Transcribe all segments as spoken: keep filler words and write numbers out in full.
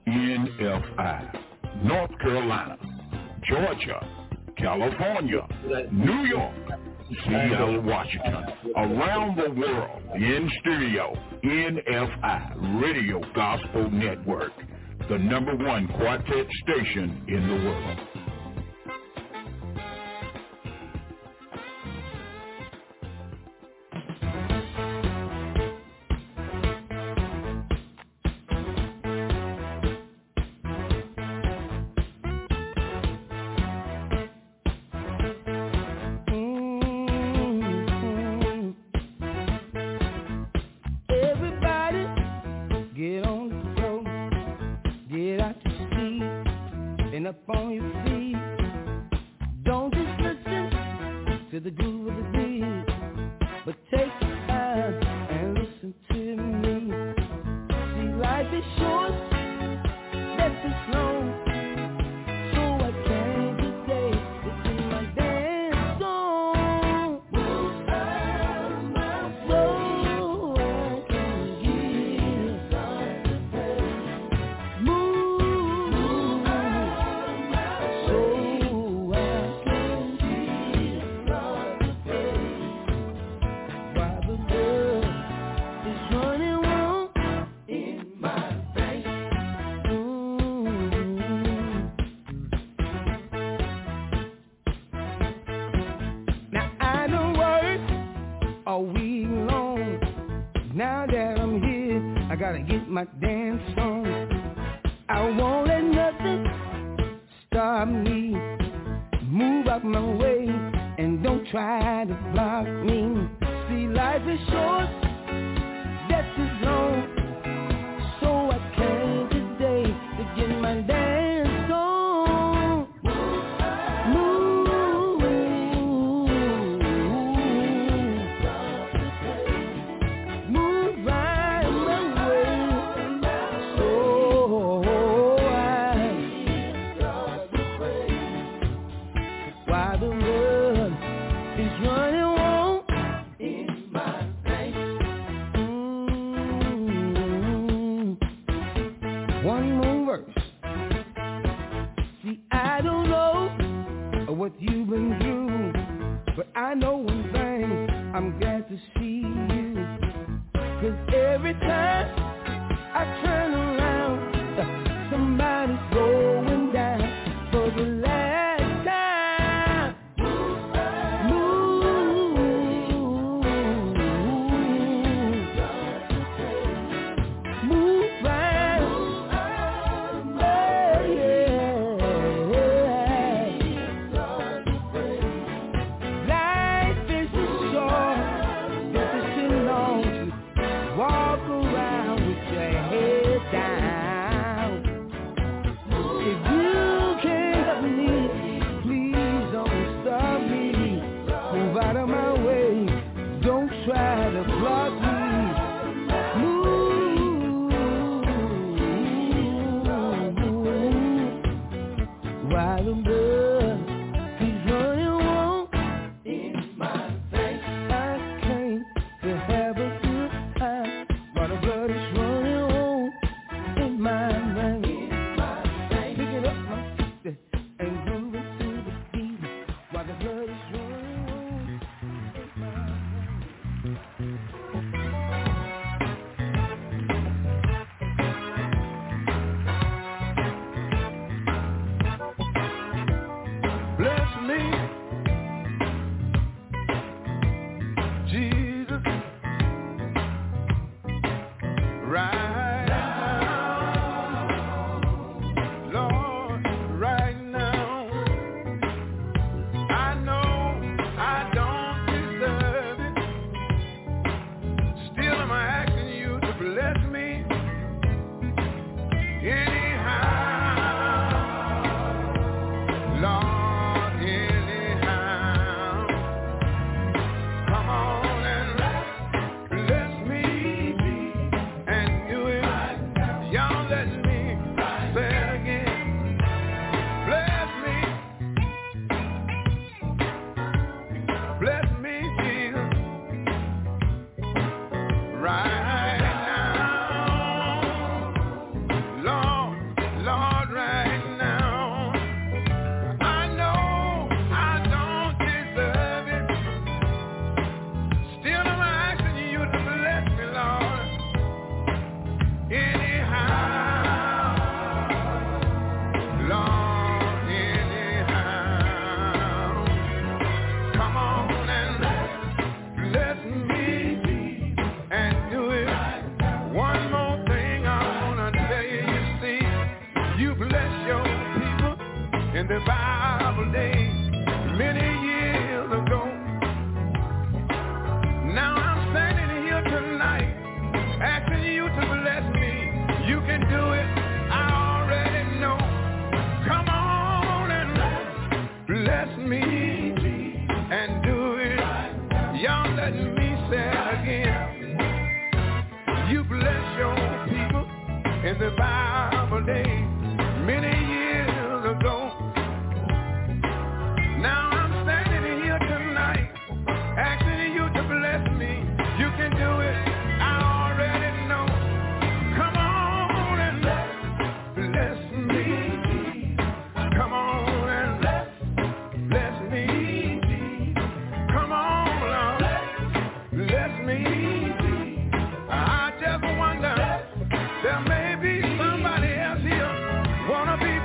N F I. North Carolina, Georgia, California, New York, Seattle, Washington, around the world, in stereo, N F I, Radio Gospel Network, the number one quartet station in the world. Come on and bless me and you the Bible days many years ago. Now I'm standing here tonight asking you to bless me. You can do it, I already know. Come on and bless me and do it. Y'all let me say it again. You bless your people in the Bible days many years ago. Now I'm standing here tonight asking you to bless me. You can do it, I already know. Come on and bless me. Come on and bless me. Come on, Lord, bless me. I just wonder, there may be somebody else here wanna be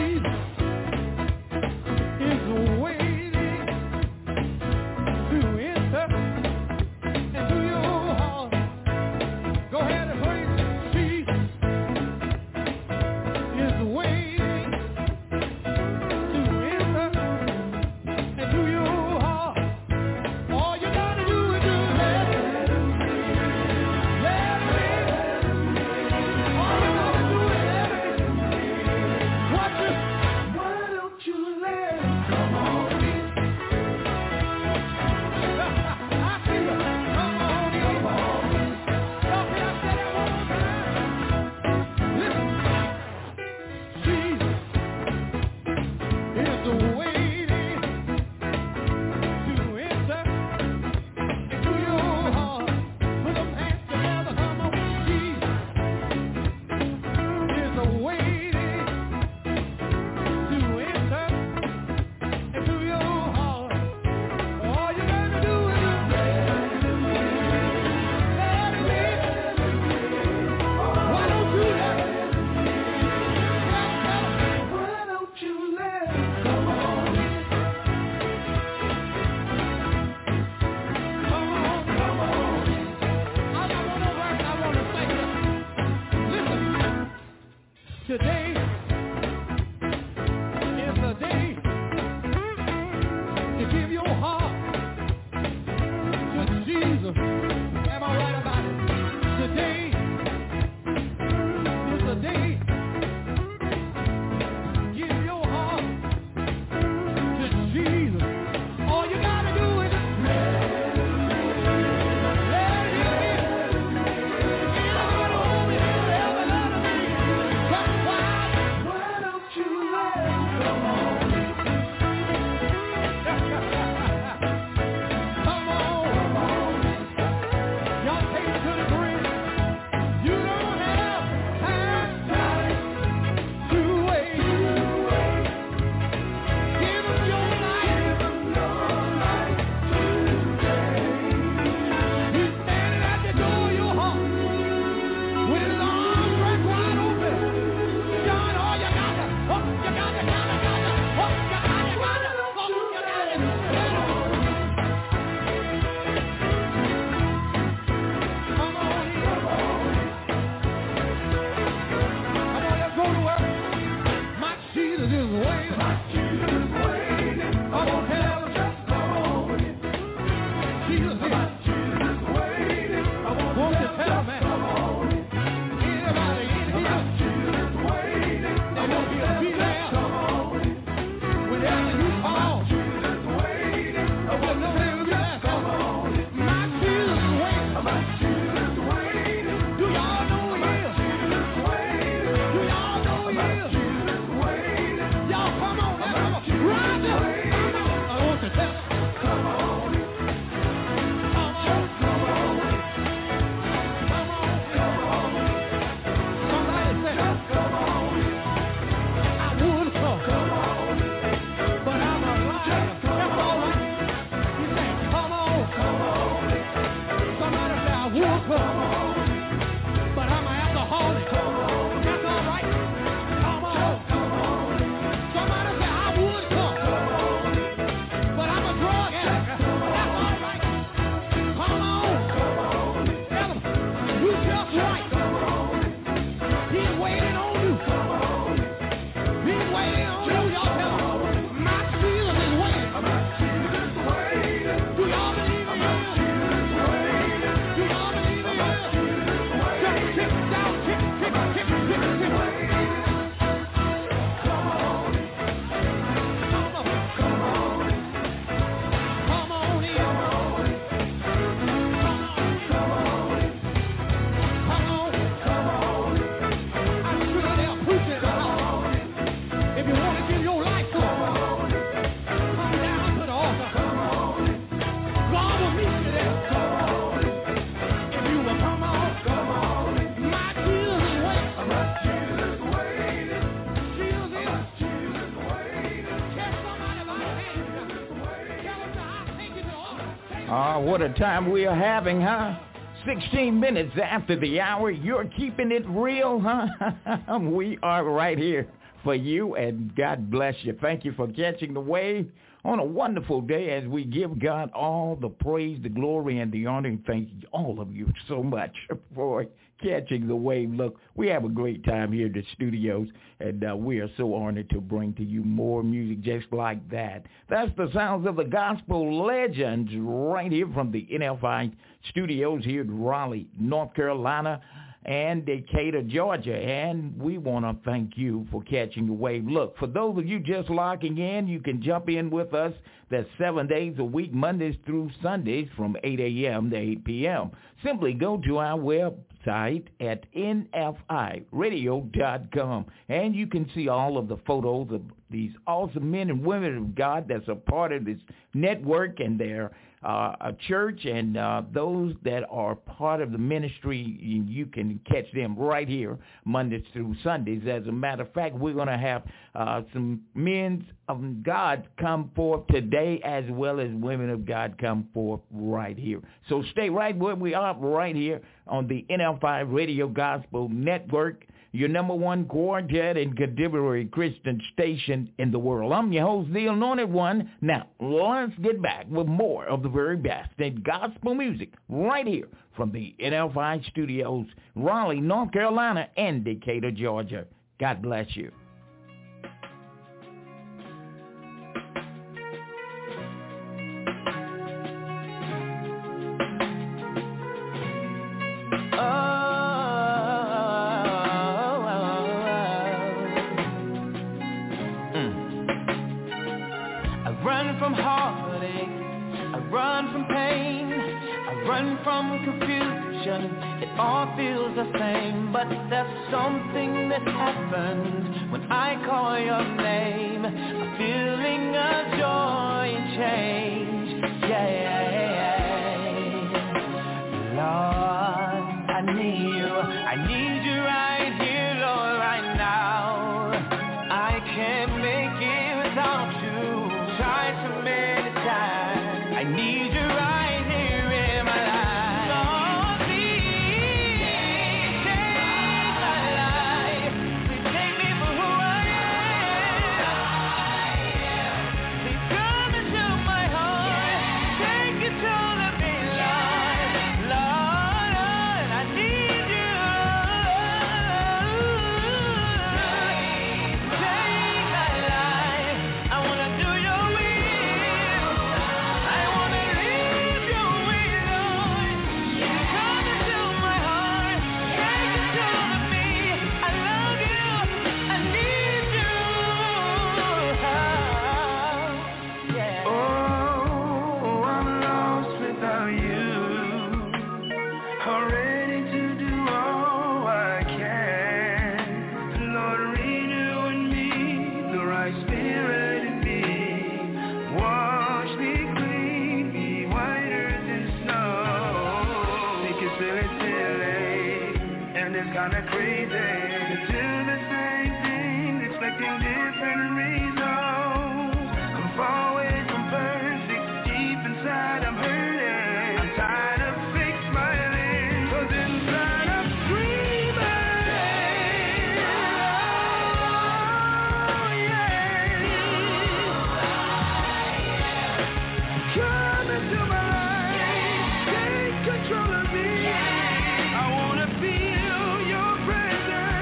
Uh, what a time we are having, huh? sixteen minutes after the hour, you're keeping it real, huh? We are right here for you, and God bless you. Thank you for catching the wave on a wonderful day as we give God all the praise, the glory, and the honor. And thank all of you so much for catching the wave. Look, we have a great time here at the studios, and uh, we are so honored to bring to you more music just like that. That's the sounds of the gospel legends right here from the N F I studios here in Raleigh, North Carolina, and Decatur, Georgia, and we want to thank you for catching the wave. Look, for those of you just locking in, you can jump in with us. That's seven days a week, Mondays through Sundays from eight a.m. to eight p.m. Simply go to our website at N F I radio dot com, and you can see all of the photos of these awesome men and women of God that's a part of this network, and they're Uh, a church, and uh, those that are part of the ministry, you, you can catch them right here Mondays through Sundays. As a matter of fact, we're going to have uh, some men of God come forth today, as well as women of God come forth right here. So stay right where we are, right here on the N F I Radio Gospel Network, your number one quartet and contemporary Christian station in the world. I'm your host, the Anointed One. Now, let's get back with more of the very best in gospel music right here from the N F I studios, Raleigh, North Carolina, and Decatur, Georgia. God bless you. From confusion, it all feels the same, but there's something that happens when I call your name, a feeling of joy and change, yeah, Lord, I need you, I need you right here, Lord, right now, I can't make it without you, tried so many times, I need you right here in my life. Kinda crazy to do the same thing, expecting different results. I'm far away from perfect, deep inside I'm hurting. I'm tired of fake smiling, 'cause inside I'm screaming. Oh yeah, come into my life, take control of me. I wanna feel your presence.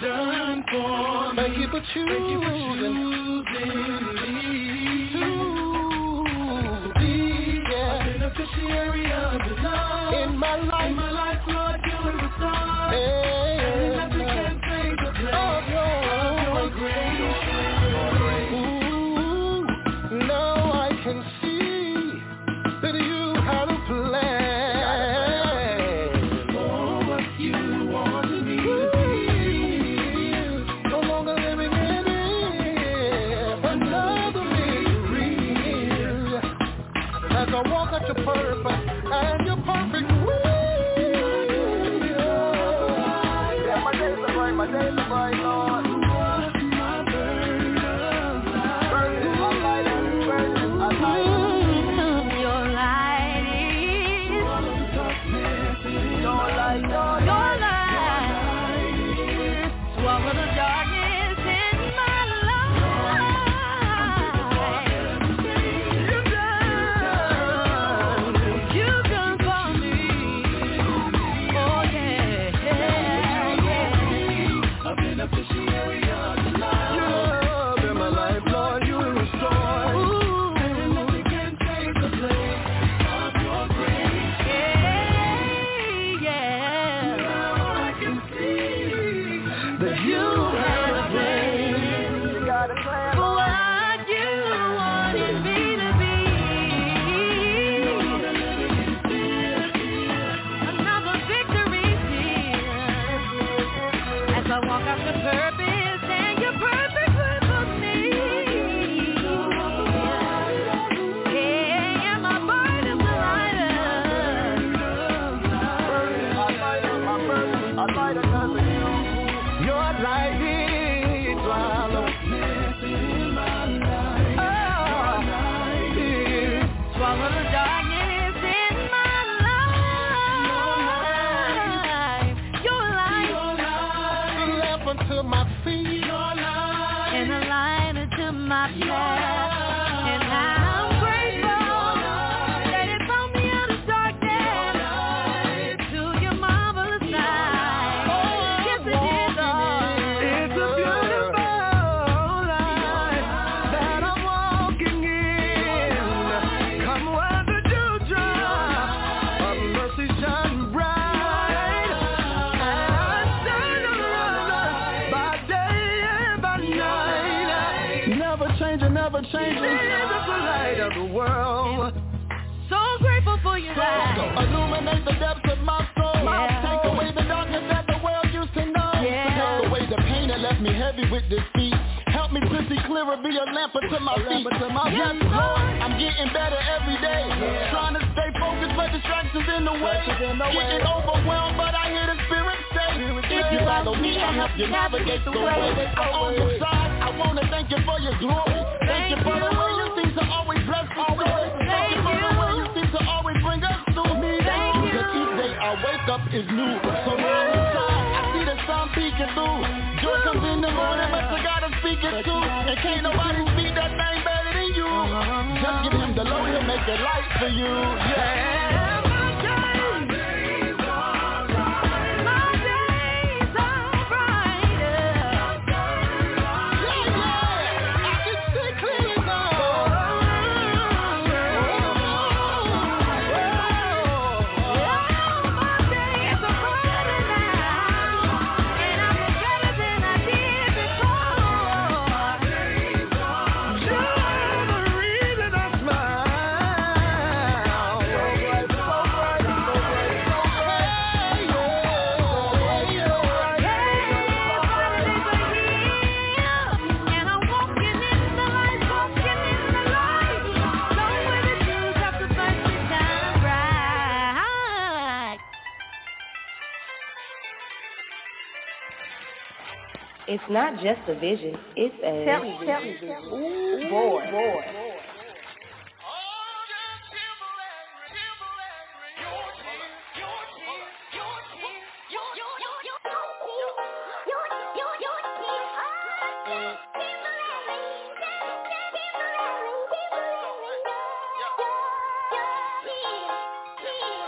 done for me. Thank you for choosing, Thank you for choosing me to be yeah. a beneficiary of your love. In my life, in my life, Lord, you are the star. Hey, and nothing can take the place of your, of your grace. Ooh, now I can see that you had a plan for what you wanted me to be. No longer living in it, another misery. As I walk out your purpose and your perfect will. Yeah, my days are bright, my days are bright, Lord. My burden of life. Burden of light and burden of light. Your light is Your light, your your light. Swallow the darkness in my life. You've done, you've done for me. Oh yeah, yeah, yeah. A beneficiary of your love. Your love in my life, Lord, you will restore. Ooh, And nothing can take the place of your grace. yeah, yeah. Now I can see That you have a plan. You got a plan, For Lord. what you wanted me to be. Another victory here. As I walk out the purpose and your perfect will for me. Yeah, my burden's lighter. I light up my burden, I light up 'cause of you. Your light is swallow. Oh, yeah. Swallow the darkness in my life. Your light. A lamp unto my feet. And a light unto my path. And I'm grateful that it brought me out of darkness to your marvelous light. Yes, it is, Lord. It's a beautiful life that I'm walking in. Come where the dewdrop of mercy shine bright. And shine on us by day and by night. Never changing, never changing. Jesus, the light of the world. So grateful for your light. Illuminate the depths of my soul. Yeah. Take away the darkness that the world used to know. Yeah. Take away the pain that left me heavy with defeat. Help me to see clearer, be a lamp unto my feet. Yes, Lord, I'm getting better every day. Yeah. Trying to stay focused, but distractions in the way. Getting overwhelmed, but I hear the Spirit say, if you follow me, I'll help you navigate the way. I'm on your side. I want to thank you for your glory. Thank you for the way you seem to always bless me. Thank you for the way you seem to always bring us through. Thank you. Because each day I wake up is new. So now inside, I see the sun peeking through. Joy comes in the morning, but you gotta speak it too. And can't nobody speak that thing better than you. Just give him the load, he'll make it light for you. Yeah. My days are brighter. My days are brighter. Yeah, yeah. I can see clearly now. My days are brighter now, and I'm better than I did before. You're the reason I smile. So bright, so bright, so bright, so bright. Yeah, And I'm walking in the light, walking in the light. Know where the dews have to fight to shine bright. It's not just a vision, it's a television. Ooh, boy. boy.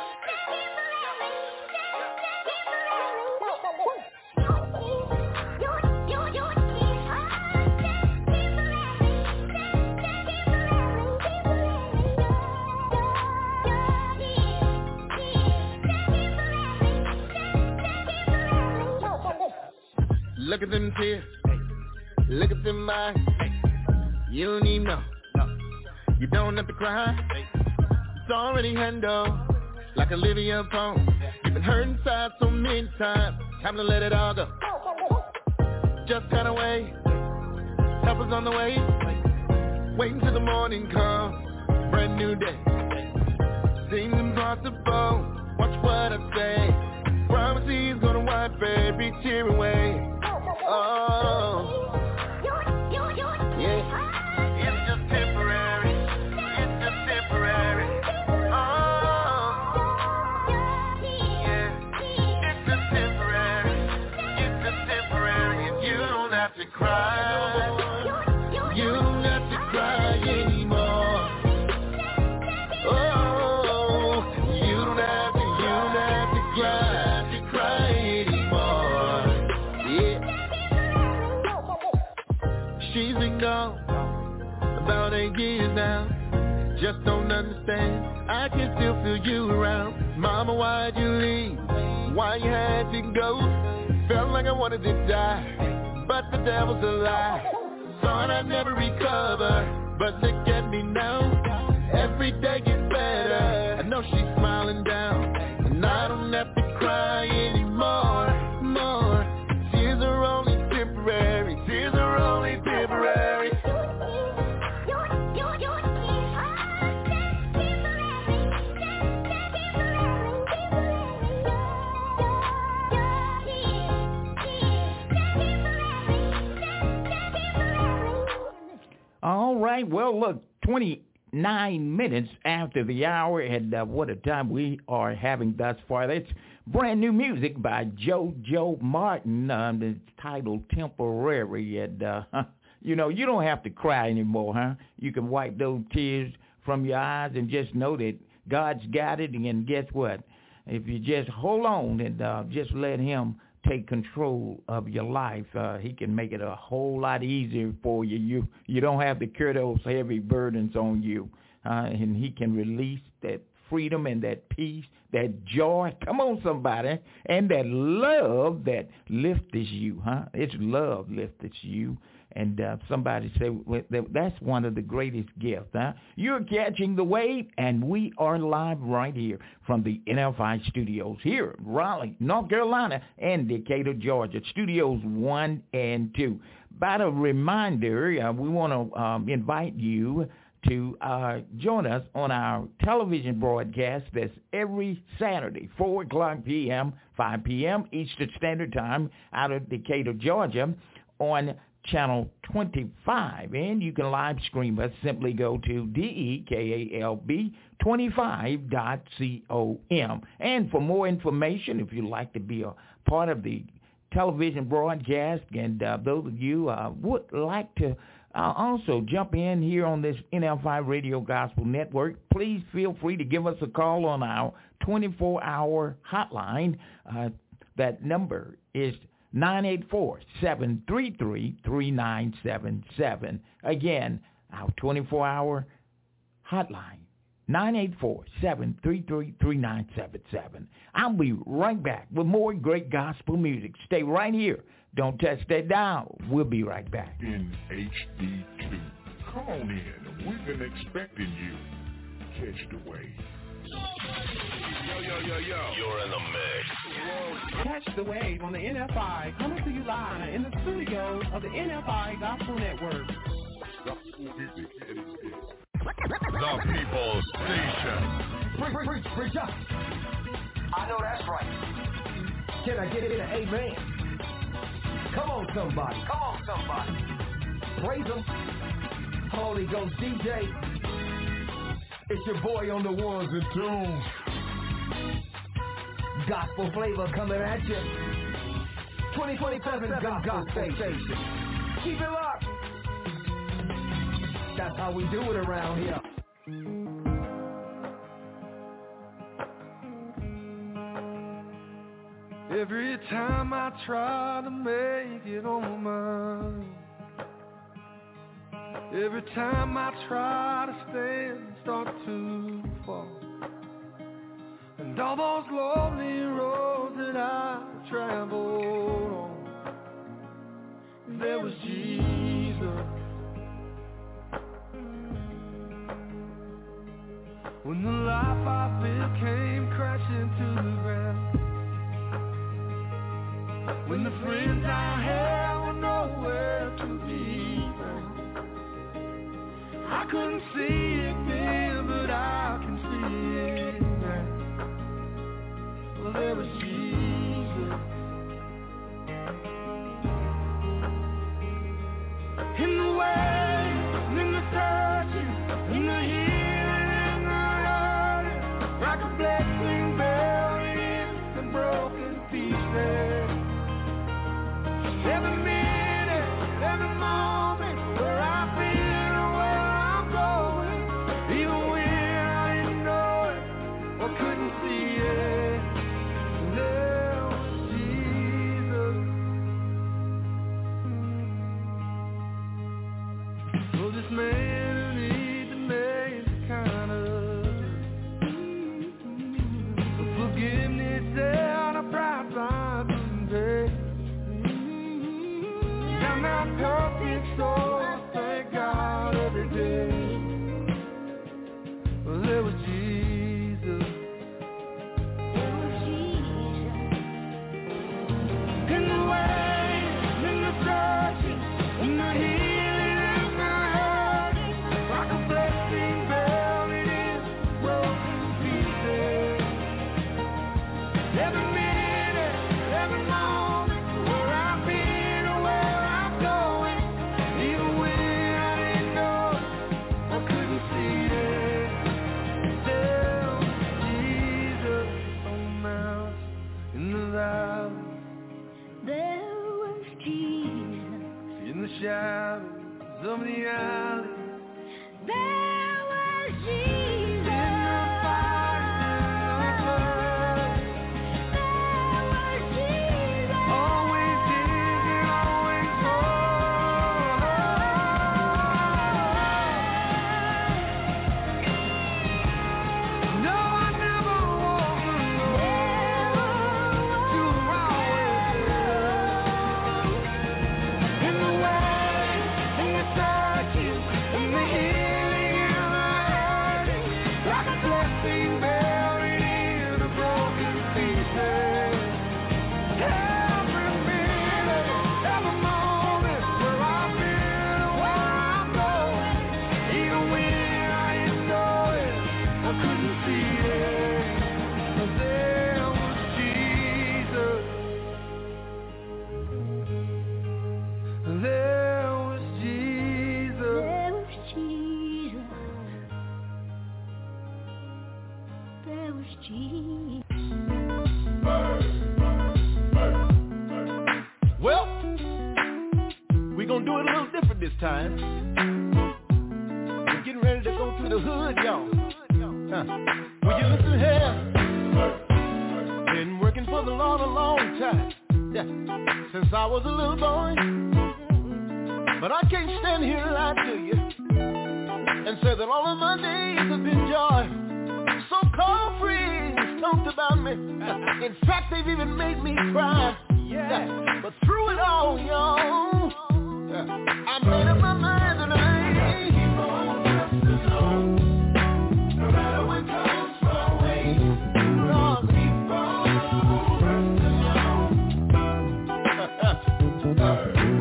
Your Look at them tears. Look at them eyes. You don't even know. You don't have to cry. It's already handled. Like Olivia Pope. You've been hurt inside so many times. Time to let it all go. Just kinda wait. Help is on the way. Wait until the morning comes. Brand new day. Seems impossible. Watch what I say. Promise he's gonna wipe every tear away. Oh, yeah. It's just temporary. It's just temporary. Oh, yeah. It's just temporary. It's just temporary. And you don't have to cry. You don't have to cry anymore. Oh, you don't have to, you don't have to cry, to cry anymore. Yeah. She's been gone about eight years now. Just don't understand. I can still feel you around. Mama, why'd you leave? Why you had to go? Felt like I wanted to die, but the devil's a lie. Thought I'd never recover, but look at me now. Every day gets better. I know she's smiling down, and I don't have to cry anymore. More. Tears are only temporary. Tears are only temporary. All right. Well, look, twenty-nine minutes after the hour, and uh, what a time we are having thus far. That's brand new music by JoJo Martin. Um, it's titled Temporary. And, uh, you know, you don't have to cry anymore, huh? You can wipe those tears from your eyes and just know that God's got it. And guess what? If you just hold on and uh, just let him take control of your life, uh, he can make it a whole lot easier for you. You you don't have to carry those heavy burdens on you, uh, and he can release that freedom and that peace, that joy. Come on, somebody, and that love that lifts you, huh? It's love lifts you. And uh, somebody said, well, that's one of the greatest gifts, huh? You're catching the wave, and we are live right here from the N F I studios here in Raleigh, North Carolina, and Decatur, Georgia, studios one and two. By the reminder, uh, we want to um, invite you to uh, join us on our television broadcast. That's every Saturday, four o'clock p.m., five p.m. Eastern Standard Time out of Decatur, Georgia, on Channel twenty-five, and you can live stream us. Simply go to D E K A L B twenty-five dot com. And for more information, if you'd like to be a part of the television broadcast, and uh, those of you uh, would like to uh, also jump in here on this N F I Radio Gospel Network, please feel free to give us a call on our twenty-four hour hotline. Uh, that number is nine eight four, seven three three, three nine seven seven. Again, our twenty-four hour hotline, nine eight four, seven three three, three nine seven seven. I'll be right back with more great gospel music. Stay right here. Don't touch that dial. We'll be right back. In H D two. Come on in. We've been expecting you. Catch the wave. Yo, yo, yo, yo. You're in the mix. Catch the wave on the N F I, coming to you live in the studios of the N F I Gospel Network. The People's Station. Preach, preach, preach up. I know that's right. Can I get it in an amen? Come on, somebody. Come on, somebody. Praise him. Holy Ghost D J. It's your boy on the ones and twos. Gospel flavor coming at you. twenty twenty-seven Gospel Station. Keep it locked. That's how we do it around here. Every time I try to make it on my mind, every time I try to stand, start to fall. And all those lonely roads that I traveled on, there was Jesus. When the life I built came crashing to the ground, when the friends I had were nowhere to be found, I couldn't see it then, but I can see it now. Well, there was Jesus. In the way, in the searching, in the healing, I heard it, like a blessing buried in broken pieces. Every minute, every moment, where I've been or where I'm going, even when I didn't know it or couldn't see it, there was Jesus. Oh, this man who needs amazing kind of forgiveness and a price I couldn't pay. I'm not perfect, so I thank God every day. Well, there was Jesus. There was Jesus. In the way, in the searching, in the healing, in the hurting, like a blessing buried in broken pieces. Every minute, every moment, where I've been or where I'm going, even when I didn't know it or couldn't see it, there was Jesus on the mountain, in the valley, there was Jesus in the shadows of the alley, there was Jesus in the fire, in the blood, there was Jesus always digging, always more. No, I never walked alone. You were always there. In the way, in the searching, in the healing, in the hurting, like a blessing buried in the broken pieces. Every minute, every moment, where I've been or where I'm going, even when I didn't know it or couldn't see it, there was Jesus. There was Jesus. There was Jesus. There was Jesus. Well, we're going to do it a little different this time. We're getting ready to go through the hood, y'all. Huh. Will you listen here? Been working for the Lord a long time. Yeah. Since I was a little boy. But I can't stand here and lie to you and say that all of my days have been joy. So-called friends talked about me. In fact, they've even made me cry. Yeah. But through it all, y'all, I made up my mind tonight. Keep on pressing on, no matter what comes my way. Lord, keep on pressing on.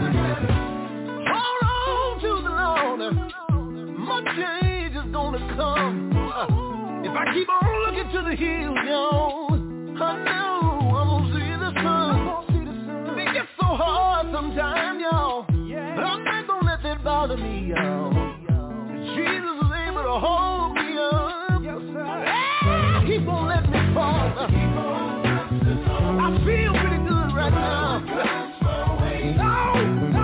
Hold on to the Lord. My change is gonna come. If I keep on looking to the hills, y'all, I know I'm gonna see the sun. It gets so hard sometimes, y'all, but I'm not gonna let that bother me, y'all. Jesus is able to hold me up. Hey, keep on letting me fall. I feel pretty good right now. No, no.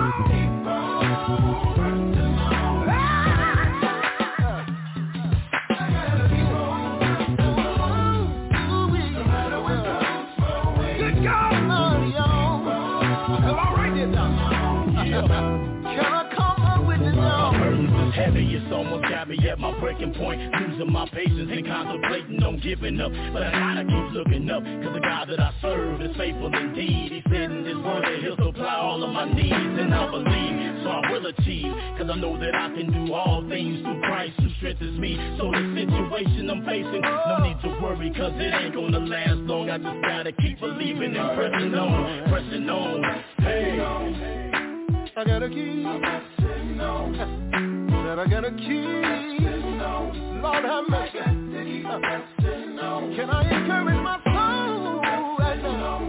Can I come up with it now? heavy, it's almost got me at my breaking point. Losing my patience and contemplating on giving up. But I gotta keep looking up, cause the God that I serve is faithful indeed. He said in his word that he'll supply all of my needs, and I believe, so I will achieve. Cause I know that I can do all things through Christ who strengthens me. So the situation I'm facing, no need to worry, cause it ain't gonna last long. I just gotta keep believing and pressing on, pressing on. Hey, I gotta keep pressing on. Said I gotta keep, Lord have mercy. Can I encourage my soul right now?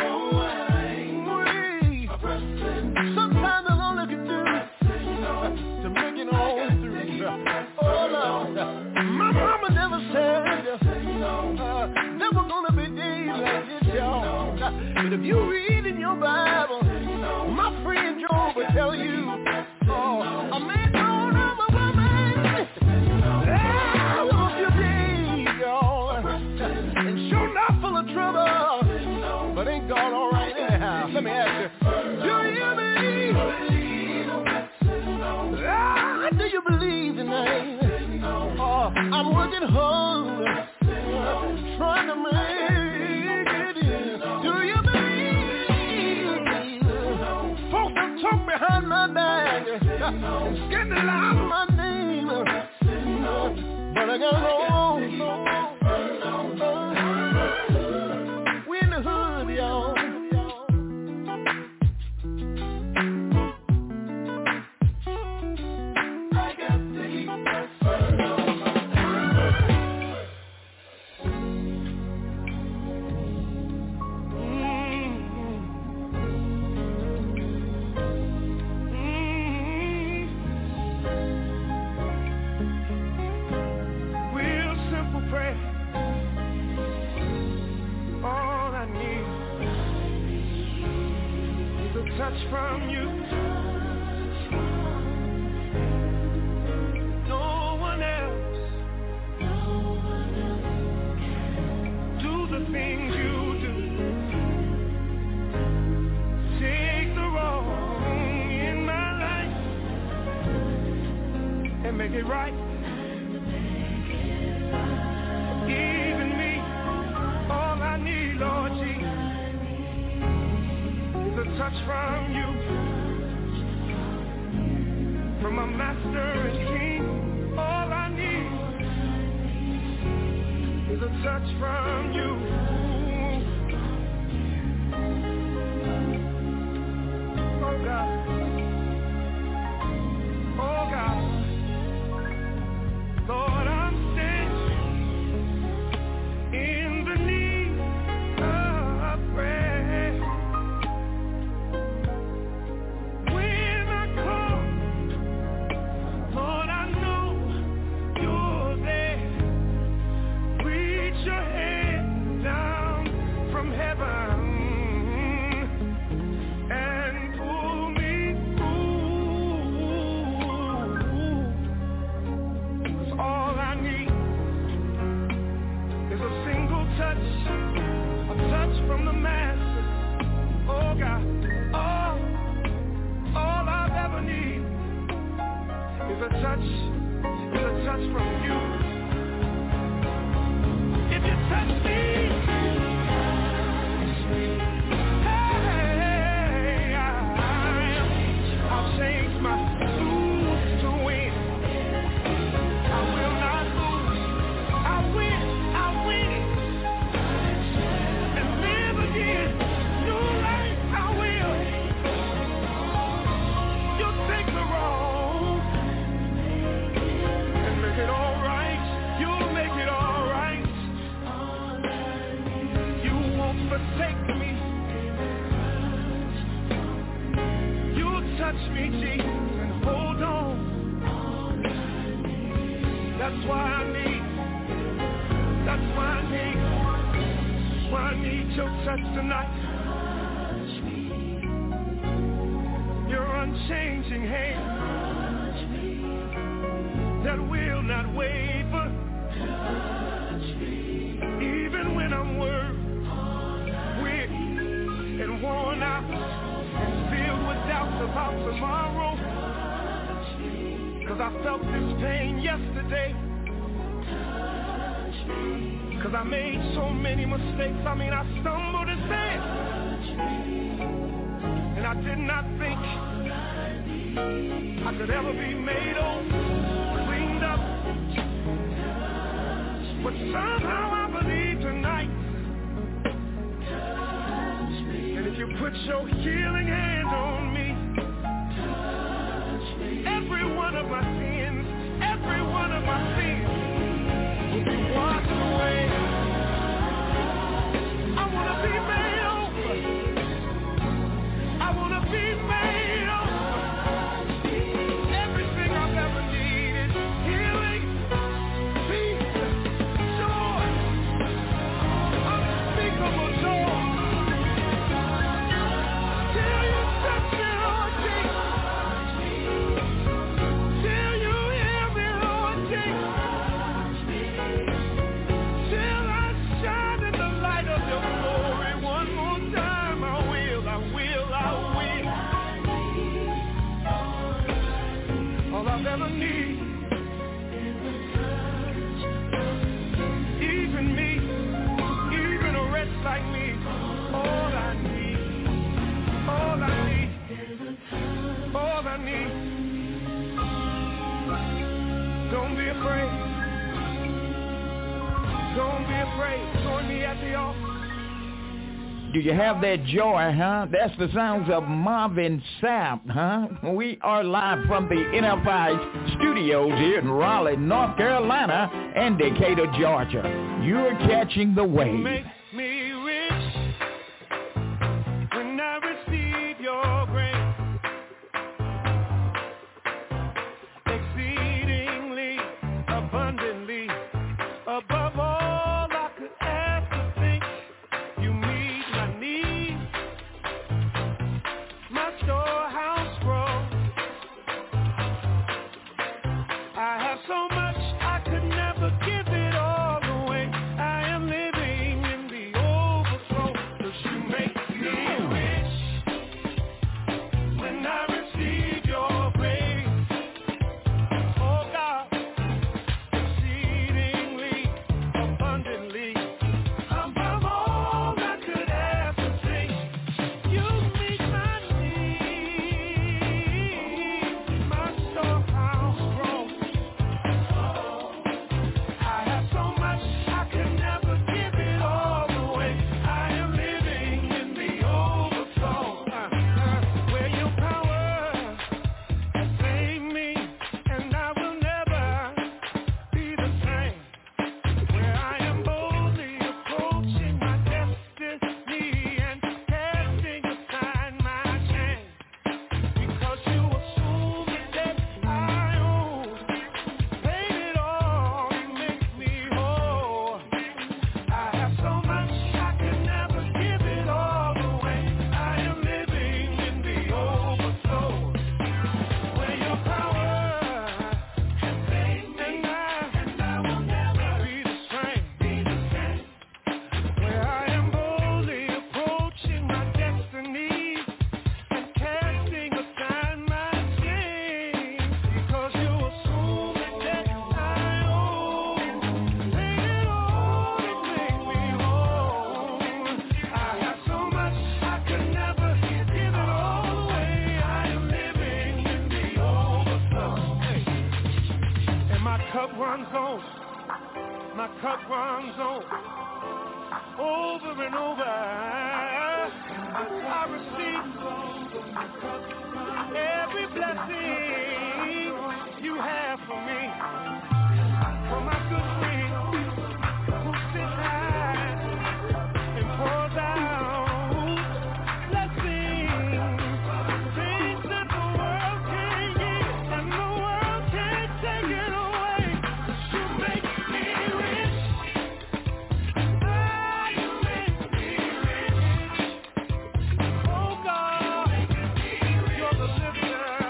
Sometimes that's all I can do to make it on through. Oh Lord, my mama never said uh, there were gonna be days like this, y'all. But if you read in your Bible, my friend Job will tell you, oh, a man told of a woman, there was a few days, y'all, and sure not full of trouble, but ain't God all right anyhow? Let me ask you, do you believe? Ah, do you believe tonight? Oh, I'm working hard, trying to make it in. Do you believe? Folks that talk behind my back and scandalize my name, but I gotta go on. We in the hood, y'all. Touch from you. No one else do the things you do. Take the wrong in my life and make it right. Even me, all I need, Lord Jesus, a touch from you, from my master and king. All I need is a touch from you. Oh God, oh God, Lord, I'm standing in the need of prayer. From the master, oh God, all, all I've ever need is a touch, is a touch from you. If you touch me, hey, I, I'll change my lose to win. I will not lose, I win, I win. Touch me, Jesus, and hold on. That's why I need, that's why I need, that's why I need your touch tonight. Your unchanging hand that will not waver, even when I'm worried, weary, and worn out, filled with doubts about tomorrow. Cause I felt this pain yesterday. Cause I made so many mistakes. I mean, I stumbled and fell. And I did not think I could ever be made over, cleaned up. But somehow I believe tonight. And if you put your healing hand on me, every one of my sins, every one of my sins will be washed away. I want to be made over. I want to be made over. Everything I've ever needed, healing, peace, joy, unspeakable joy. Till you touch me, Lord Jesus. Till you hear me, Lord Jesus. Till I shine in the light of your glory one more time. I will, I will, I will. All I've ever need. Even me, even a wretch like me. All I need, all I need, all I need. Don't be afraid. Don't be afraid. Join me at the altar. Do you have that joy, huh? That's the sounds of Marvin Sapp, huh? We are live from the N F I studios here in Raleigh, North Carolina, and Decatur, Georgia. You're catching the wave. Make me rich when I receive your grace, exceedingly abundantly above all I could ask or think. You meet my needs, my storehouse grows. I have so much I could never give it all away. I am living in the overflow, 'cause you make me rich when I receive your grace. Oh God, exceedingly abundantly above all I could ask or think. You meet my needs, my storehouse grows. I have so much I could never give it all away. I am living in the overflow, uh, uh, where your power has saved me, and I will never be the same. Where I am boldly approaching my destiny and casting aside my shame, because you assume the debt I owe. Paid it all, you make me whole. I have so much I could never give it all away. I am living in the overflow, where your power has saved me, and I, and I will never be the same. Where I am boldly approaching my destiny and casting aside my shame, because you assume the debt I owe. Paid it all, you make me whole. I have so much I could never give it all away. I am living in the overflow. Hey. And my cup runs over, my cup runs over, over and over. I receive every blessing you have for me. For my good friend who sits high and pours out blessings, things that the world can't give and the world can't take it away. 'Cause you make me rich. Ah, you make me rich. Oh God, you're the lifter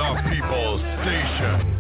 The People's Station.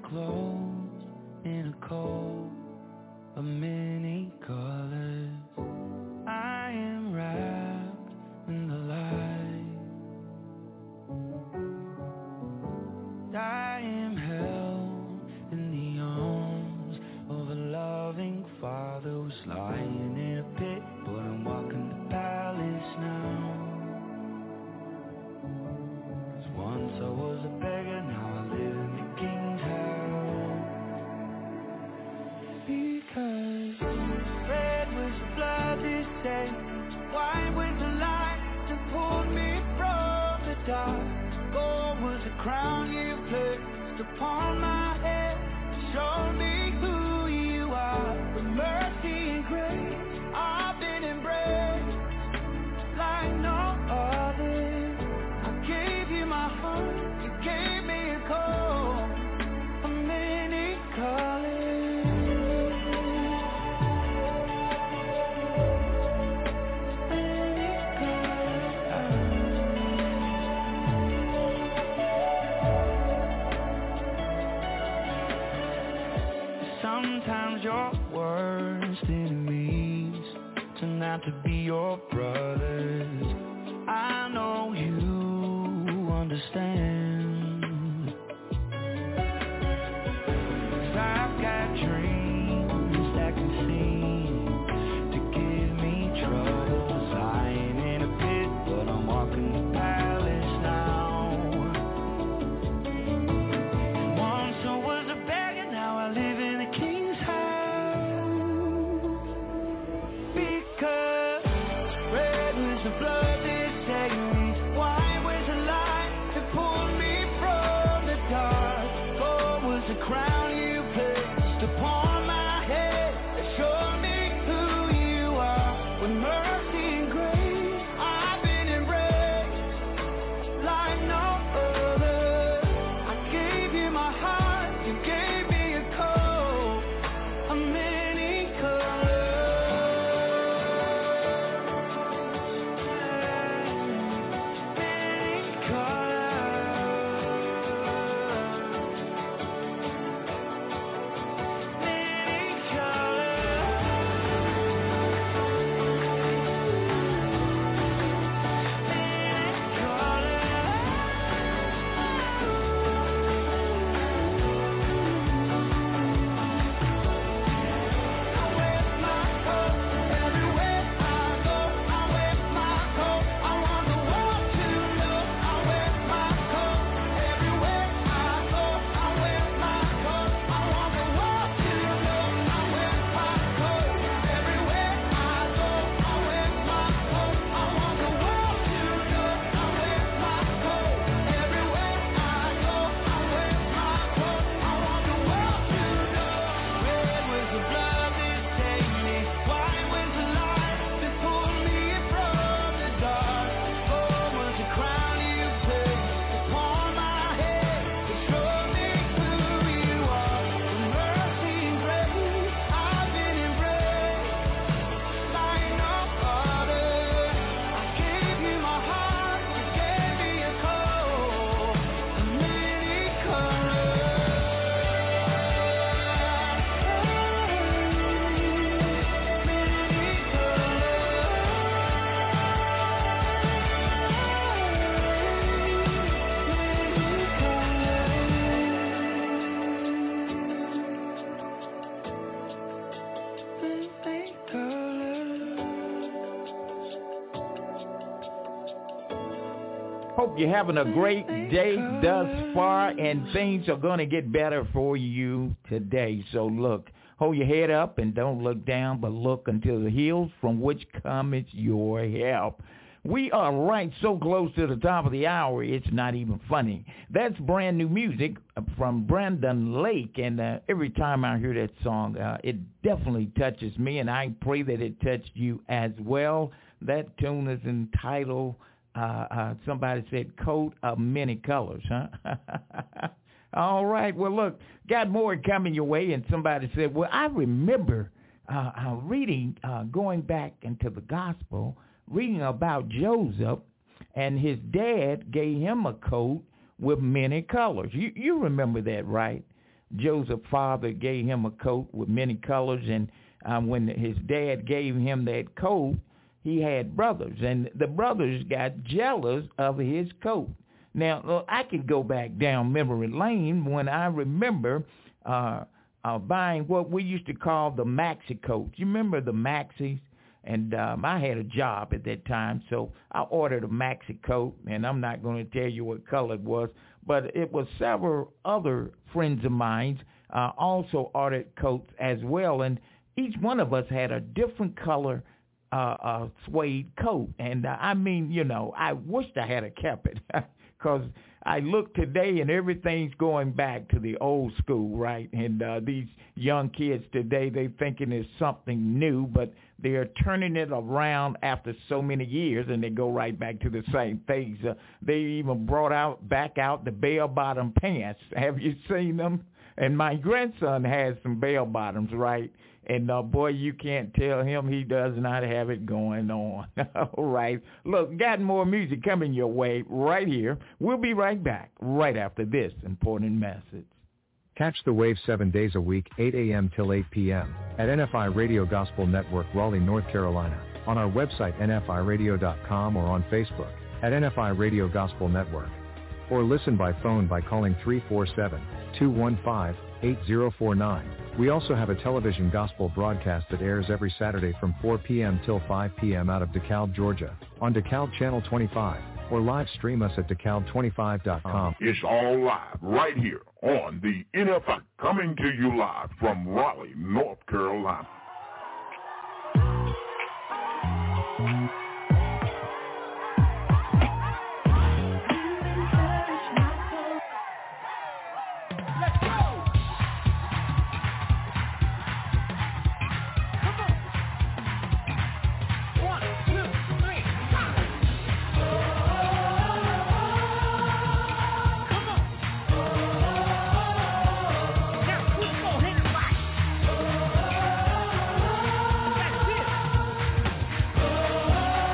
clothes in a coat of many colors. I am wrapped in the light. I am held in the arms of a loving Father who's lying in a pit, but I'm walking the palace now. 'Cause once I was a beggar, now I live in the King's house. Because red was the blood this day, white was the light that pulled me from the dark. Gold was the crown you placed upon my head, show me who you are. With mercy and grace, I've been embraced like no other. I gave you my heart, you gave me a coat of many colors. Sometimes your worst enemies turn out to be your brothers. I know you understand. 'Cause I've got dreams that can seem to give me troubles. I ain't in a pit, but I'm walking the palace now. Once I was a beggar, now I live in the King's house. Because red was the blood that saved me, white was the light that pulled me from the dark. Gold was the crown you placed upon my head that showed me who you are. With mercy and grace, I've been embraced like no other. I gave you my heart, you gave me a coat of many colors. Many colors. Many Hope you're having a great day thus far, and things are going to get better for you today. So look, hold your head up and don't look down, but look unto the hills from which cometh your help. We are right so close to the top of the hour, it's not even funny. That's brand new music from Brandon Lake, and uh, every time I hear that song, uh, it definitely touches me, and I pray that it touched you as well. That tune is entitled, uh, uh, somebody said, Coat of Many Colors, huh? All right, well, look, got more coming your way, and somebody said, well, I remember uh, uh, reading, uh, going back into the gospel, reading about Joseph, and his dad gave him a coat with many colors. You you remember that, right? Joseph's father gave him a coat with many colors, and um, when his dad gave him that coat, he had brothers, and the brothers got jealous of his coat. Now, I could go back down memory lane when I remember uh, uh, buying what we used to call the maxi coats. You remember the maxis? And um, I had a job at that time, so I ordered a maxi coat, and I'm not going to tell you what color it was, but it was several other friends of mine uh, also ordered coats as well, and each one of us had a different color uh, uh, suede coat. And uh, I mean, you know, I wished I had kept it because I look today and everything's going back to the old school, right? And uh, these young kids today, they thinking it's something new, but they're turning it around after so many years, and they go right back to the same things. Uh, they even brought out back out the bell-bottom pants. Have you seen them? And my grandson has some bell-bottoms, right? And, uh, boy, you can't tell him he does not have it going on. All right. Look, got more music coming your way right here. We'll be right back right after this important message. Catch the wave seven days a week, eight a.m. till eight p.m. at N F I Radio Gospel Network, Raleigh, North Carolina, on our website N F I radio dot com or on Facebook at N F I Radio Gospel Network. Or listen by phone by calling three four seven, two one five, eight zero four nine. We also have a television gospel broadcast that airs every Saturday from four p.m. till five p.m. out of DeKalb, Georgia, on DeKalb Channel twenty-five, or live stream us at DeKalb twenty-five dot com. It's all live right here on the N F I, coming to you live from Raleigh, North Carolina. Now,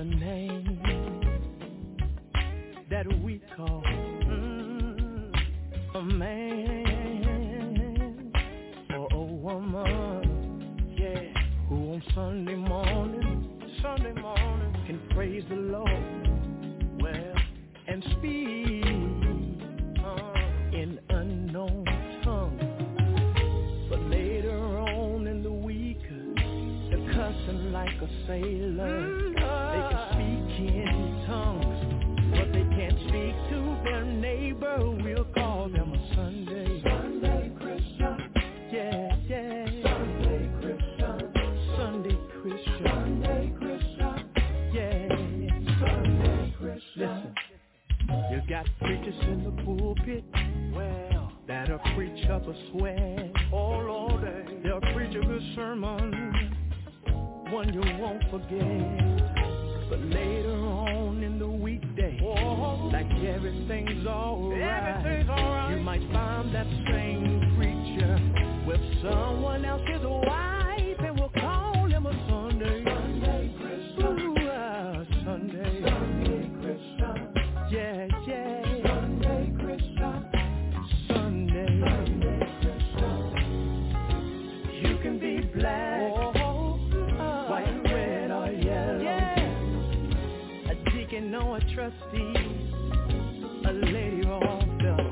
a name that we call mm, a man or a woman, yeah, who on Sunday morning, Sunday morning can praise the Lord, well, and speak uh, in unknown tongue. But later on in the week, they're cussing like a sailor. They can speak in tongues, but they can't speak to their neighbor. We'll call them a Sunday. Sunday Christian. Yeah, yeah. Sunday Christian. Sunday Christian. Sunday Christian. Yeah, Sunday Christian. Listen, you got preachers in the pulpit, well, that'll preach up a sweat all all day. They'll preach a good sermon, one you won't forget. But later on in the weekday, oh, like everything's alright, everything's alright, you might find that same preacher with someone else's wife, and we'll call him a Sunday. Sunday Christian. Ooh, uh, Sunday. Sunday Christian. Yeah, yeah. Sunday Christian. Sunday. Sunday Christian. You can be black, oh, uh, white, red, or yellow. Yeah. A deacon or a trustee, a lady or a fellow.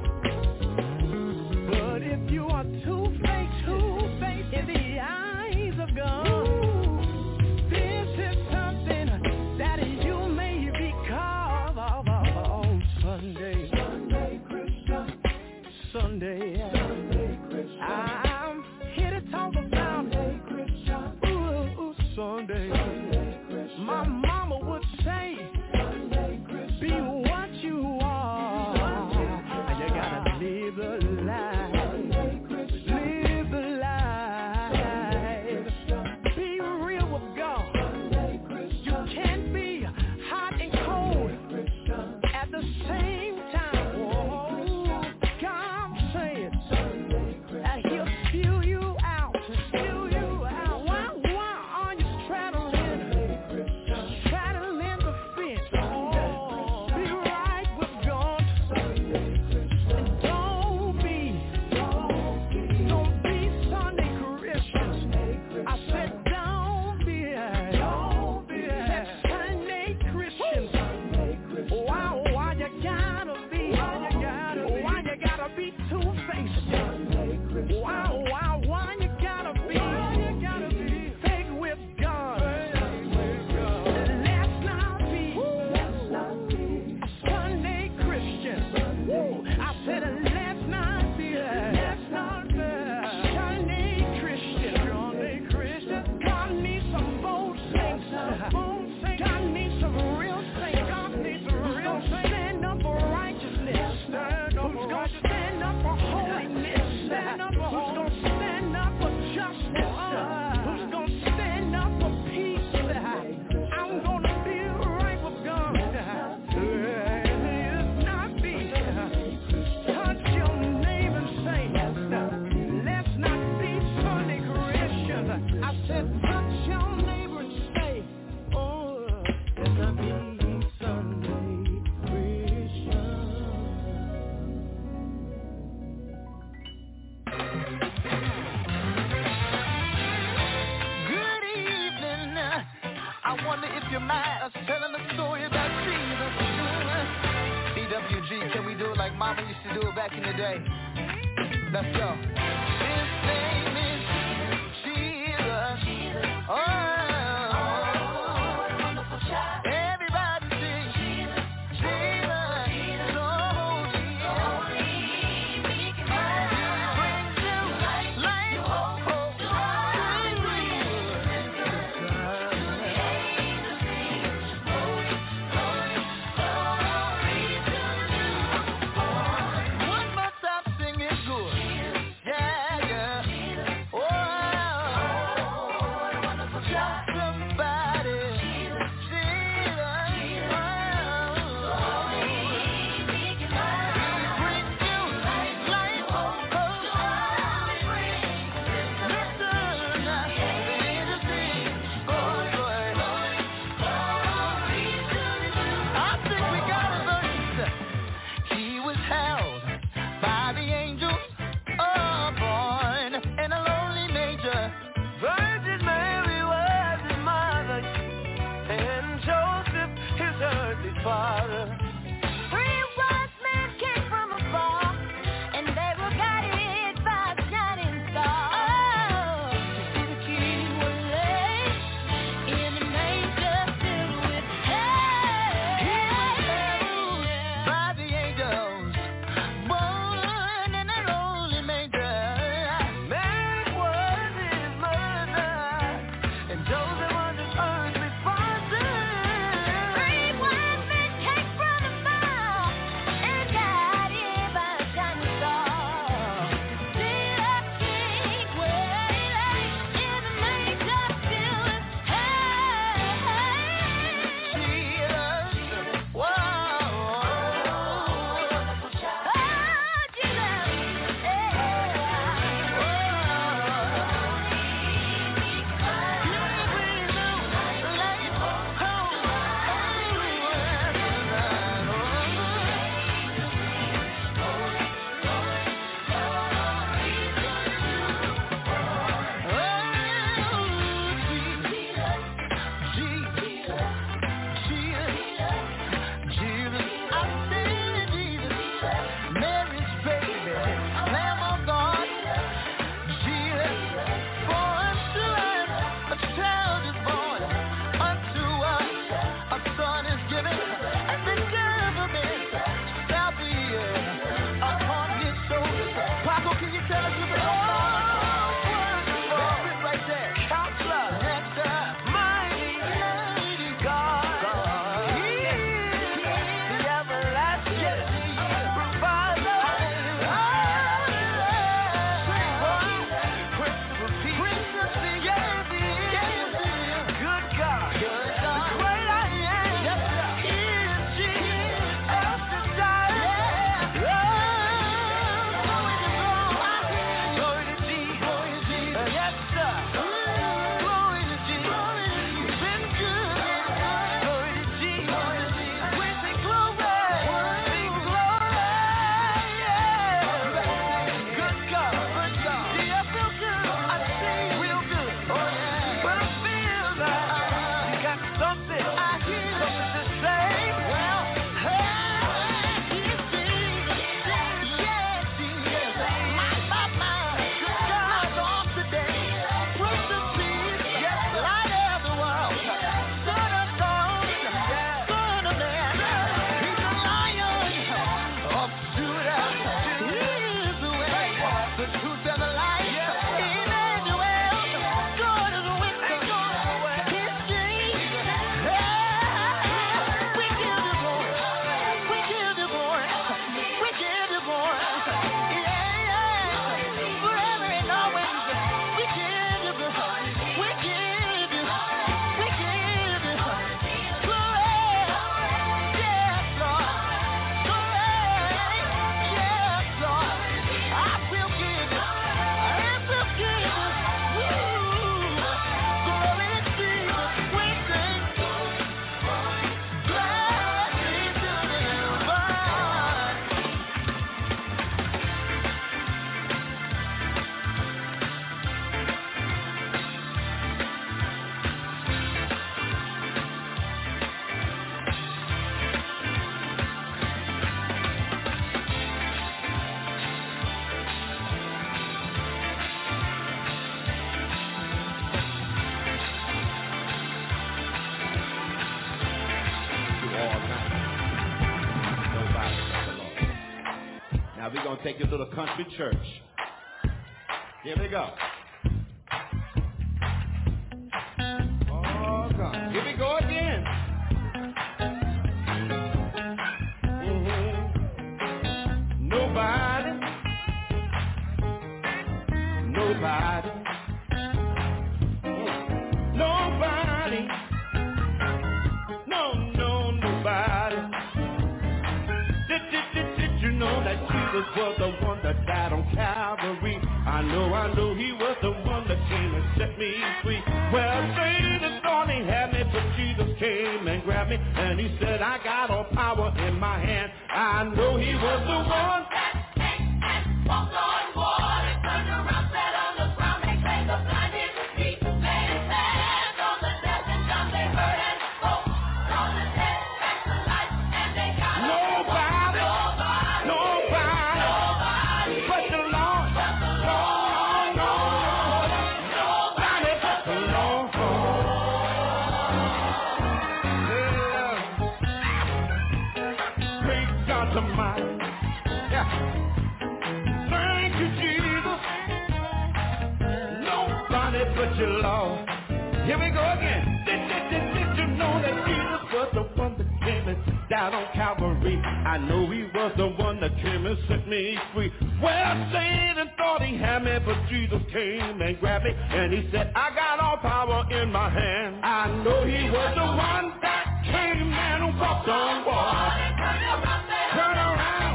But if you are two-faced, two-faced in the eyes of God, this is something that you may be called on Sunday. Sunday Christian. Sunday. Sunday Christian. I'm here to talk about Sunday Christian. Ooh, ooh, Sunday. Sunday Christian. My mama would say, Sunday Christian, be what you are. And you gotta live the life. Sunday Christian. Live the life. Be real with God. Sunday Christian. You can't be hot and cold at the same time. Oh, God said that He'll spew you out, spew you out. Why, why are you straddling, straddling the fence? Oh, be right with God, and don't be, don't be Sunday Christians. I said don't be, don't be Sunday Christians. Why, why you gotta be, why you gotta, why you gotta be two-faced? Why, why, why you gotta be, why you gotta be fake with God? Let's not be, let's not be a Sunday Christian. I said let's not be, let's not be a Sunday Christian. Sunday Christian. God needs some bold saints. God needs some real saints. God needs some real saints. Stand up for righteousness. Stand up for righteousness. Stand up for holiness. Stand up for who's gonna stand up for justice. Who's gonna stand up for peace. I'm gonna be right with God. Let's not be. Touch your neighbor and say, let's not be Sunday Christians. I said touch your neighbor and say, oh, let's not be Sunday Christians. Good evening. I wonder if you mind us telling a story about Jesus. D W G, can we do it like Mama used to do it back in the day? Let's go. His name is Jesus. Oh, everybody sing Jesus. Jesus. So brings new life. One more time, sing it good. the truth and the light. Emmanuel, God is with us. His name, ah, we give you glory. We give you glory. We give you glory. Yeah, yeah. Forever and always, we give you glory. We give you, we give you glory. Yes, Lord. Glory. Yes, Lord. I will give you. I will give you. Woo. Glory to Jesus. We sing. Glory to the Lord. all night. Nobody but the Lord. Now we're going to take you to the country church. Here we go. Oh, God. Here we go again. Mhm. Nobody. Nobody. Mm. Nobody. No, no, nobody. Did, did, did, did you know that Jesus was the one that died on Calvary? I know, I know he was the one that came and set me free. Well, Satan thought he had me, but Jesus came and grabbed me, and he said, I got all power in my hand. I know he was the one that came and walked on water, turned around, sat on the ground, and claimed the blinded feet, laid his hands on the deaf and dumb, they heard and spoke, on the dead, back to life, and they got nobody, nobody, nobody, nobody, but the Lord, but the Lord, no, nobody but the Lord. Yeah. Praise God to mine. Yeah. Thank you, Jesus. Nobody but your Lord. Here we go again. Did, did, did, did you know that Jesus was the one that came and died on Calvary? I know he was the one that came and set me free. Well, Satan thought he had me, but Jesus came and grabbed me, and he said, I got all power in my hand. I know he was the one that came and walked on water. Turn around.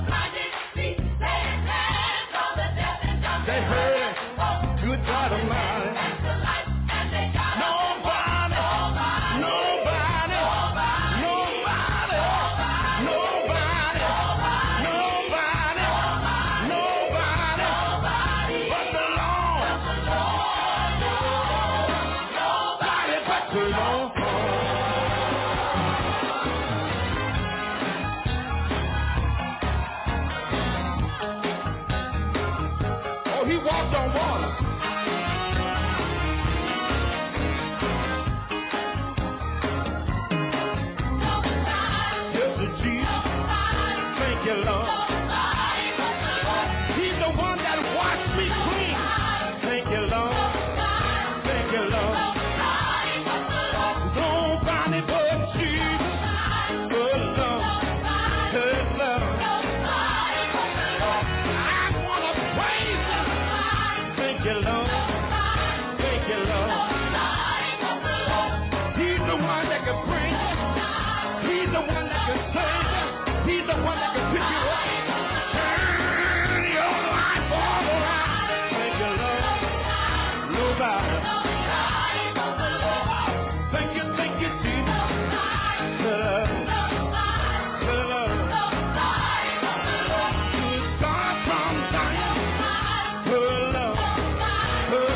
They heard, good God Almighty. Nobody, nobody, nobody, nobody, nobody, nobody, but the Lord. Nobody but the Lord. Oh, he walked on water. Yes, Jesus. Thank you, Lord. He's the one that washed me clean. Thank you, Lord. Thank you, Lord. Nobody but Jesus. Good Lord. Good Lord. I want to praise him. Thank you, Lord. Thank you, Lord. He's the one that can bring you. He's the one that can save you. He's the one that can pick you up. Turn your life all around. Thank you, Lord. Nobody. Thank you, thank you, Jesus. Good Lord. Good God from Zion. Good Lord. Good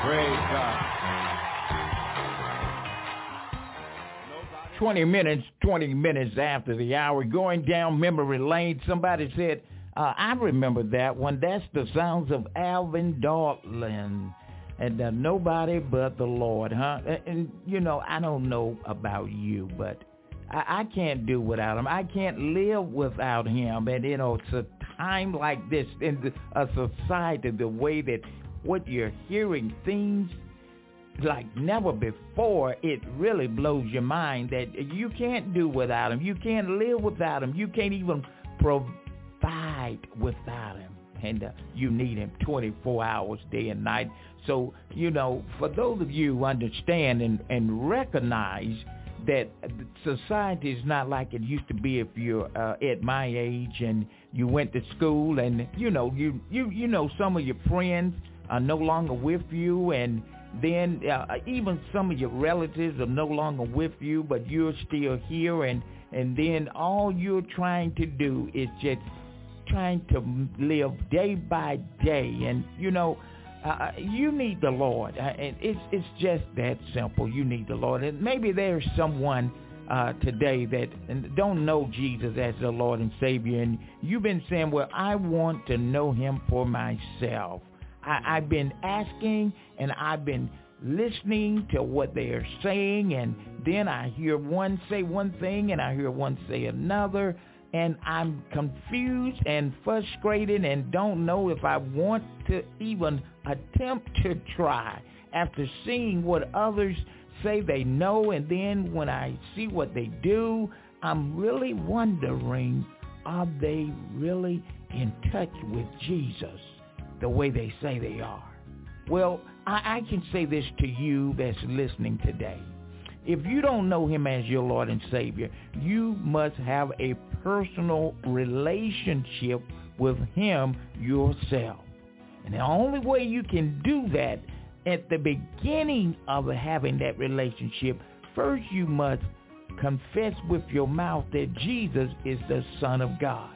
Praise God. twenty minutes, twenty minutes after the hour, going down memory lane. Somebody said, uh, I remember that one. That's the sounds of Alvin Dartland. And uh, nobody but the Lord, huh? And, and, you know, I don't know about you, but I, I can't do without him. I can't live without him. And, you know, it's a time like this in the, a society, the way that what you're hearing, things like never before, it really blows your mind that you can't do without him. You can't live without him. You can't even provide without him. And uh, you need him twenty-four hours, day and night. So, you know, for those of you who understand and, and recognize that society is not like it used to be if you're uh, at my age and you went to school and, you know, you, you, you know, some of your friends are no longer with you, and then uh, even some of your relatives are no longer with you, but you're still here, and, and then all you're trying to do is just trying to live day by day. And, you know, uh, you need the Lord. Uh, and it's it's just that simple. You need the Lord. And maybe there's someone uh, today that don't know Jesus as the Lord and Savior, and you've been saying, well, I want to know him for myself. I, I've been asking, and I've been listening to what they are saying, and then I hear one say one thing, and I hear one say another, and I'm confused and frustrated and don't know if I want to even attempt to try after seeing what others say they know, and then when I see what they do, I'm really wondering, are they really in touch with Jesus the way they say they are? Well, I, I can say this to you that's listening today. If you don't know him as your Lord and Savior, you must have a personal relationship with him yourself. And the only way you can do that at the beginning of having that relationship, first you must confess with your mouth that Jesus is the Son of God.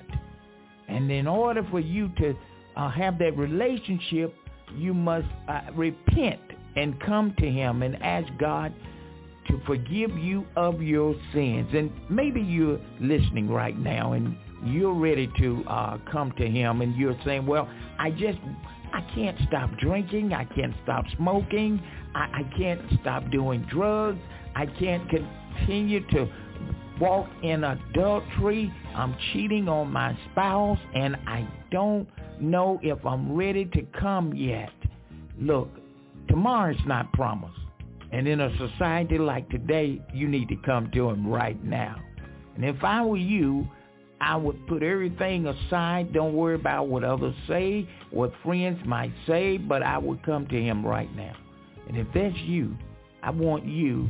And in order for you to uh, have that relationship, you must uh, repent and come to him and ask God to forgive you of your sins. And maybe you're listening right now and you're ready to uh, come to him, and you're saying, well, I just, I can't stop drinking. I can't stop smoking. I, I can't stop doing drugs. I can't continue to walk in adultery. I'm cheating on my spouse, and I don't know if I'm ready to come yet. Look, tomorrow's not promised. And in a society like today, you need to come to him right now. And if I were you, I would put everything aside. Don't worry about what others say, what friends might say, but I would come to him right now. And if that's you, I want you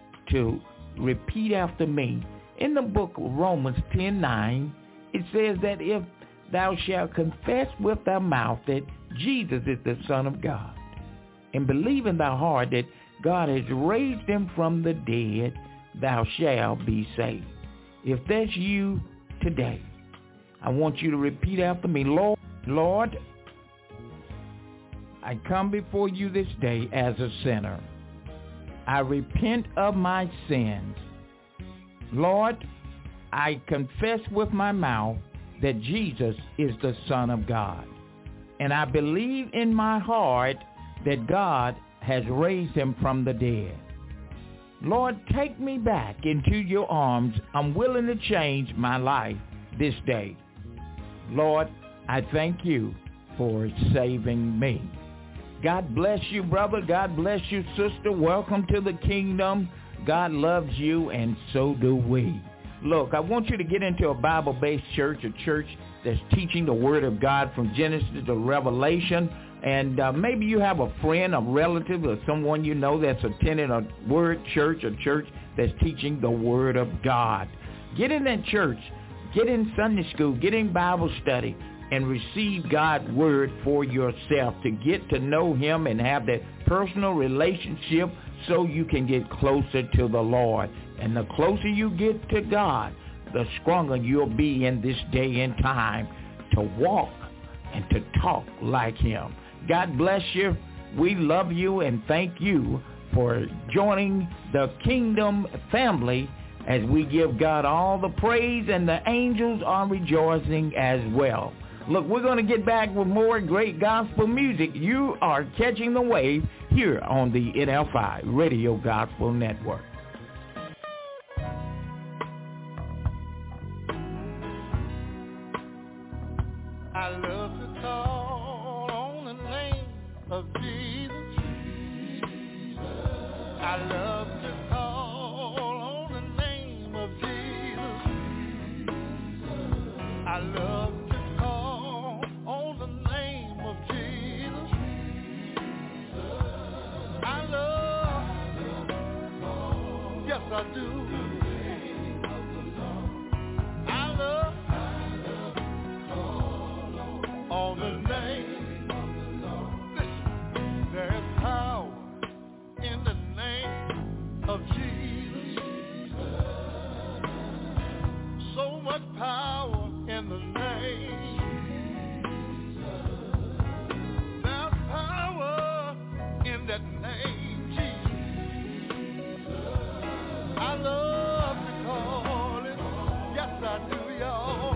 to repeat after me. In the book of Romans ten nine, it says that if thou shalt confess with thy mouth that Jesus is the Son of God, and believe in thy heart that God has raised him from the dead, thou shalt be saved. If that's you today, I want you to repeat after me. Lord, Lord, I come before you this day as a sinner. I repent of my sins. Lord, I confess with my mouth that Jesus is the Son of God. And I believe in my heart that God has raised him from the dead. Lord, take me back into your arms. I'm willing to change my life this day. Lord, I thank you for saving me. God bless you, brother. God bless you, sister. Welcome to the kingdom. God loves you, and so do we. Look, I want you to get into a Bible-based church, a church that's teaching the Word of God from Genesis to Revelation. And uh, maybe you have a friend, a relative, or someone you know that's attending a Word church, a church that's teaching the Word of God. Get in that church. Get in Sunday school. Get in Bible study and receive God's Word for yourself to get to know him and have that personal relationship so you can get closer to the Lord. And the closer you get to God, the stronger you'll be in this day and time to walk and to talk like him. God bless you. we love you and thank you for joining the Kingdom family as we give God all the praise, and the angels are rejoicing as well. Look, we're going to get back with more great gospel music. You are catching the wave here on the N F I Radio Gospel Network. I love to call on the name of Jesus. I love to call on the name of Jesus. I love to call on the name of Jesus. I love, yes I do. I love on the name. Listen, there is power in the name of Jesus. So much power in the name. There's power in that name, Jesus. I love to call it. Yes, I do, y'all.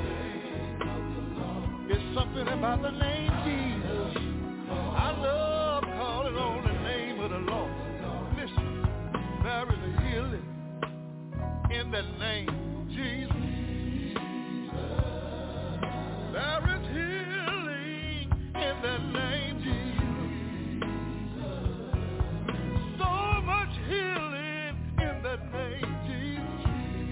It's something about the name Jesus. I love calling on the name of the Lord. Listen, there is a healing in that name Jesus. There is healing in that name Jesus. So much healing in that name Jesus.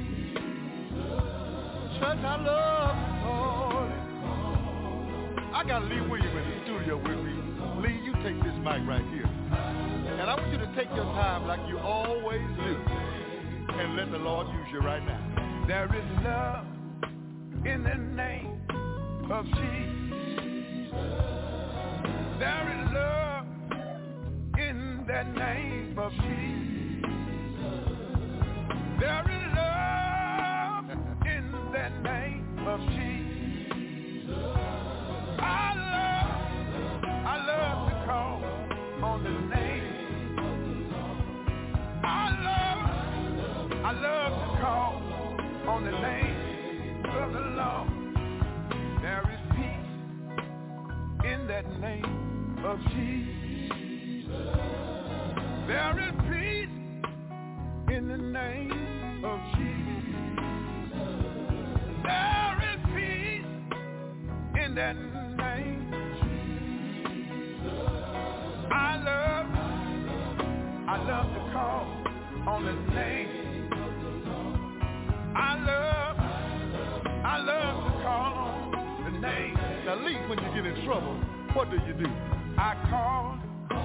Church, I love to call it. I got Lee Williams in the studio with me. Lee, you take this mic right here. And I want you to take your time like you always do. And let the Lord use you right now. There is love in the name of Jesus. There is love in that name of Jesus. There is love in that name of Jesus. I love, I love to call on the name. I love, I love to call on the name of the Lord. There is peace in that name of Jesus. There is peace in the name of Jesus. There is peace in that name. I love, I love to call on the name. I love, I love to call on the name. Now, Lee, when you get in trouble, what do you do? I call,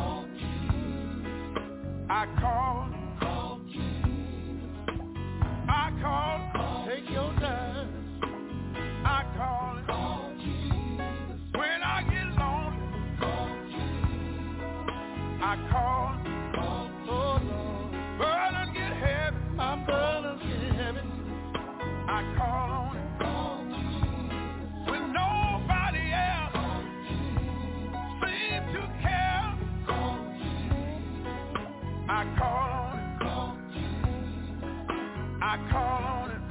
I call, I call, take your time. I call, when I get lonely, I call, oh Lord, burden get heavy, my burdens get heavy. I call on it, when nobody else seems to care, I call on it, I call on it,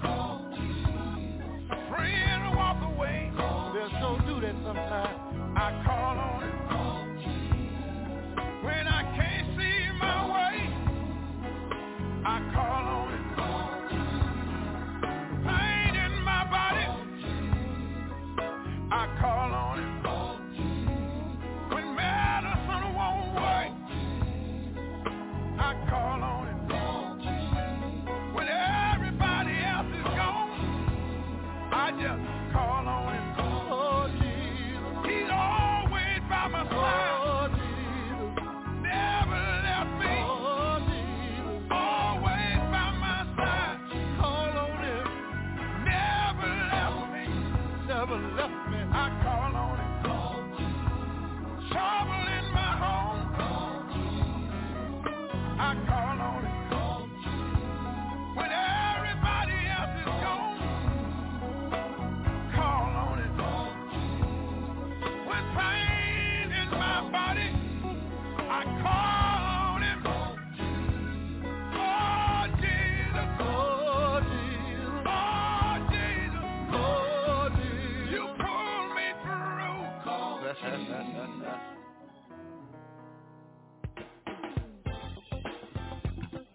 friend walk away, they'll so do that sometimes. I call on it, when I can't see my way, I call on it, pain in my body, I call on it, when medicine won't work, I call on it, when everybody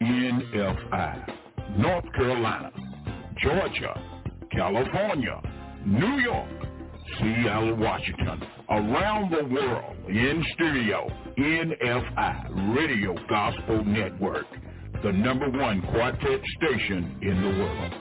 N F I, North Carolina, Georgia, California, New York, Seattle, Washington, around the world in stereo, N F I Radio Gospel Network, the number one quartet station in the world.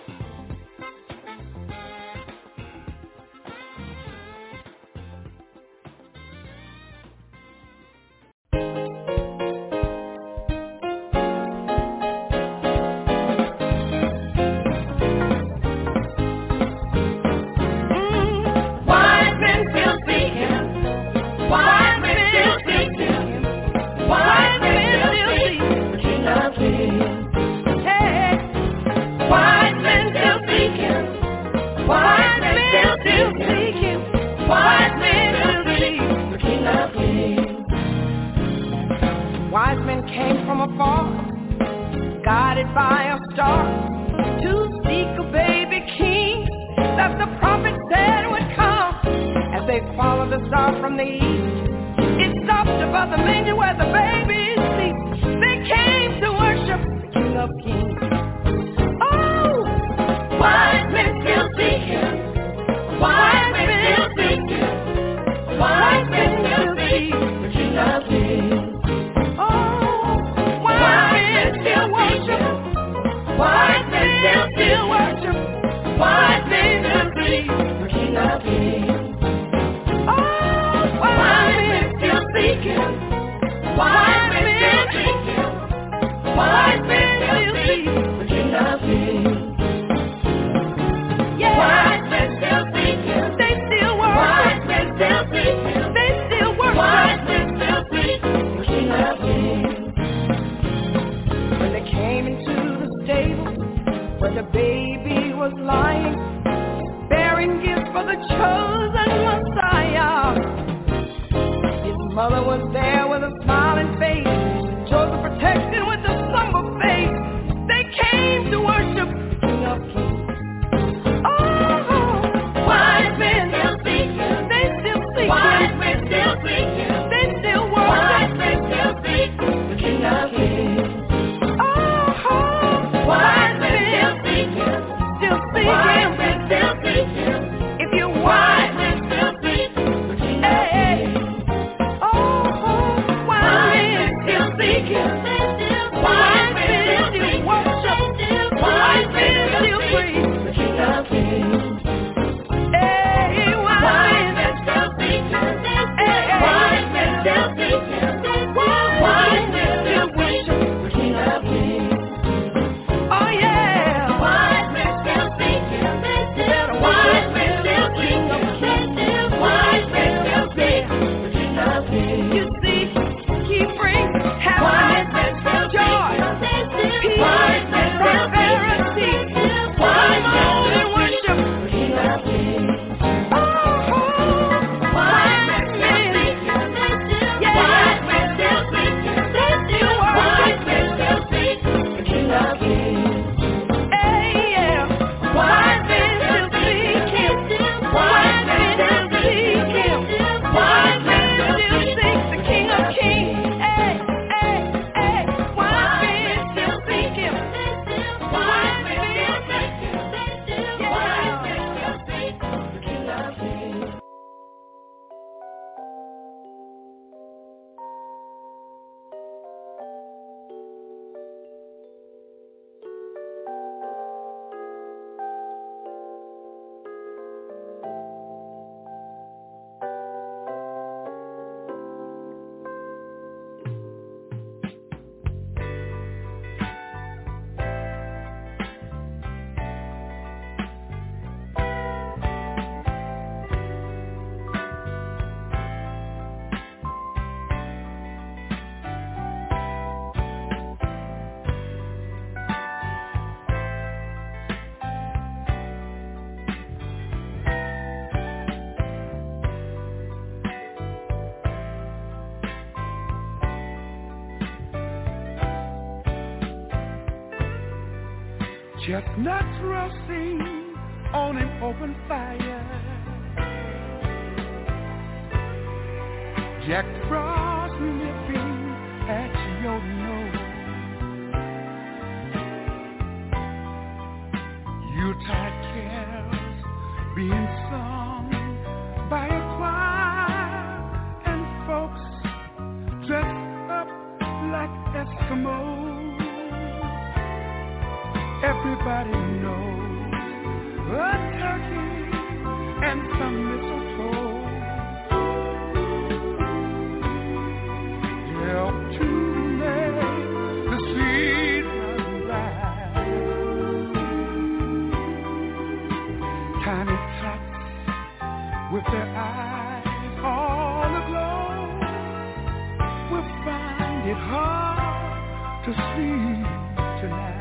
Chestnuts roasting on an open fire. Jack Frost nipping at your nose. Eskimos. Everybody knows a turkey and some mistletoe. Help to make the season bright. Tiny tots with their eyes all aglow will find it hard to sleep tonight.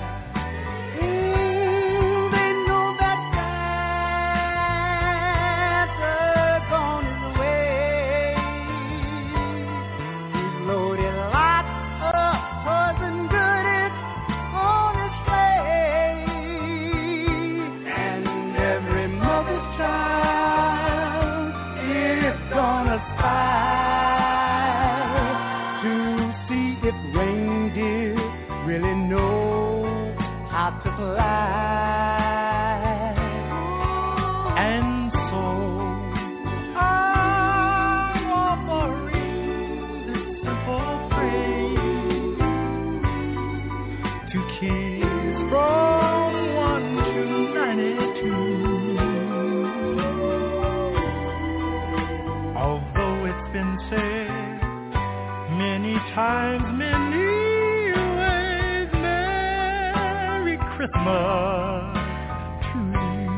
Times, many ways, Merry Christmas to you.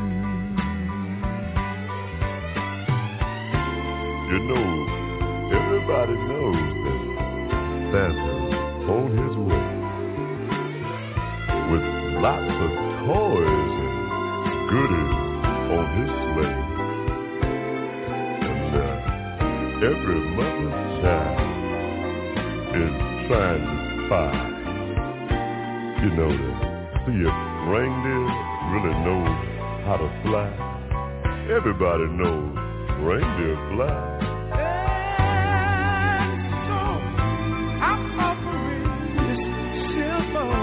You know, everybody knows that Santa's on his way with lots of toys and goodies on his sleigh. And uh, every mother's child is trying to spy, you know, to see if reindeer really know how to fly. Everybody knows reindeer fly. And so I'm offering this silver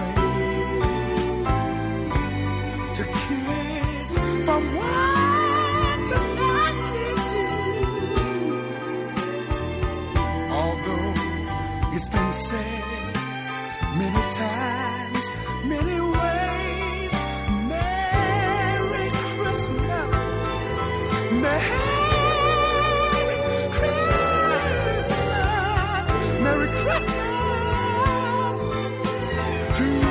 frame to kids from one to ninety-two. Although it's been said many times, many ways, Merry Christmas, Merry Christmas, Merry Christmas to you.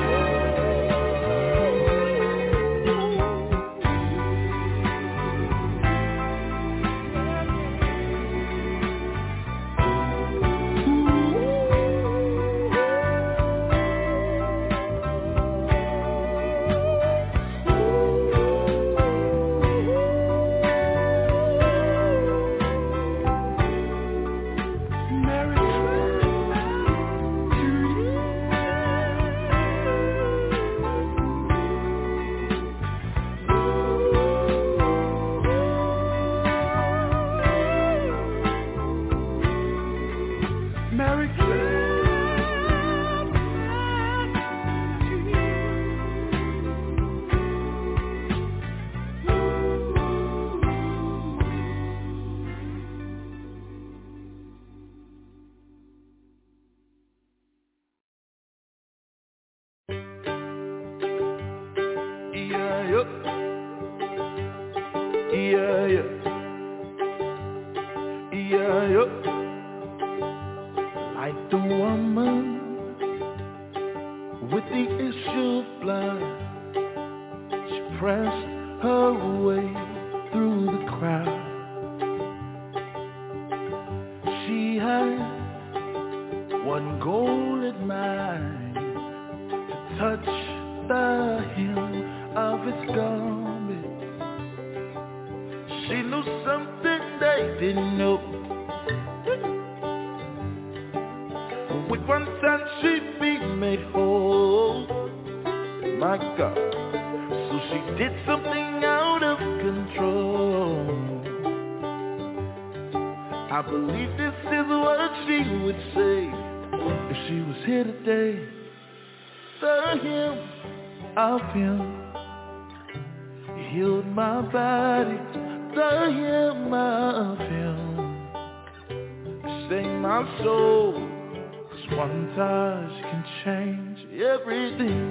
One touch can change everything.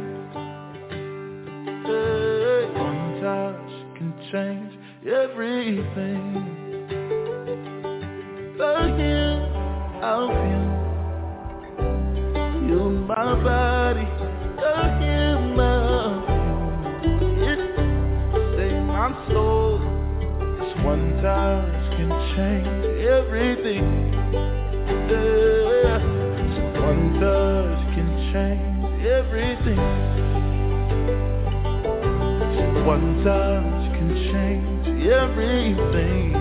Hey, one touch can change everything. For you, I'll feel you, my body. For you, my it save my soul. This one touch can change everything. Yeah. One touch can change everything. One touch can change everything.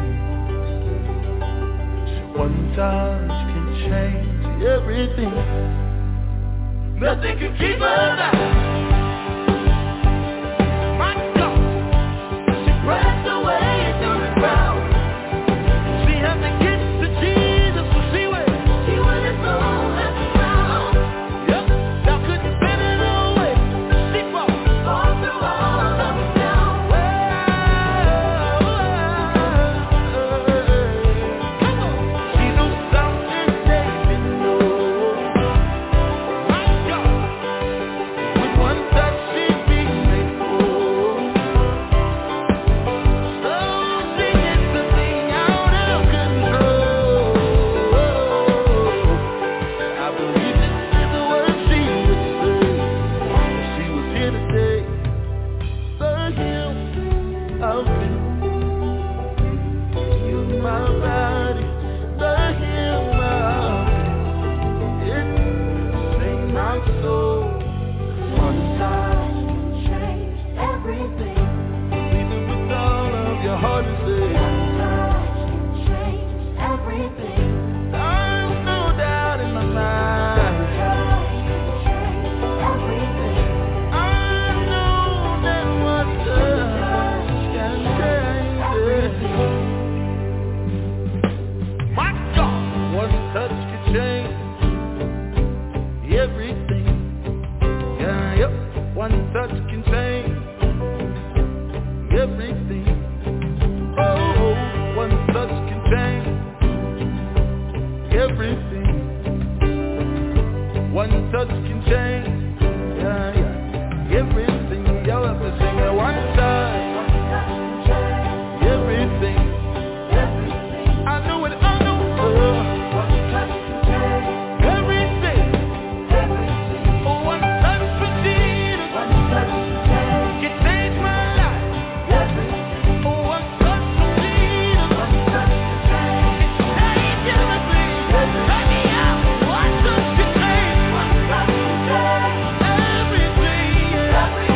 One touch can change everything. Nothing can keep her down. My God, she pressed away through the crowd. She had to get to Jesus, so she went. She went as low as the ground. Yep, thou couldn't bend it away. She fought all through all of the down. Come on, she knew something they didn't know. My God, with one touch she'd be made whole. So she gets the thing out of control. I believe this is the word she would say if she was here today. For him, I'll be you, my body. For him, I'll be it. Sing my soul. One touch can change everything. Leave it with all of your heart and say. One touch can change everything. There's no doubt in my mind. One touch can change everything. I know that one touch can change everything. My God, one touch can change everything. Yeah, yep, one touch can change everything. Oh, one touch can change everything. One touch can change, yeah, yeah, everything. Y'all have to sing it. One touch, everything. I know it, I know it. Everything. Oh, one touch for Jesus can change my life. Oh, one touch for Jesus can change everything. Let me out. One touch can change everything. Everything.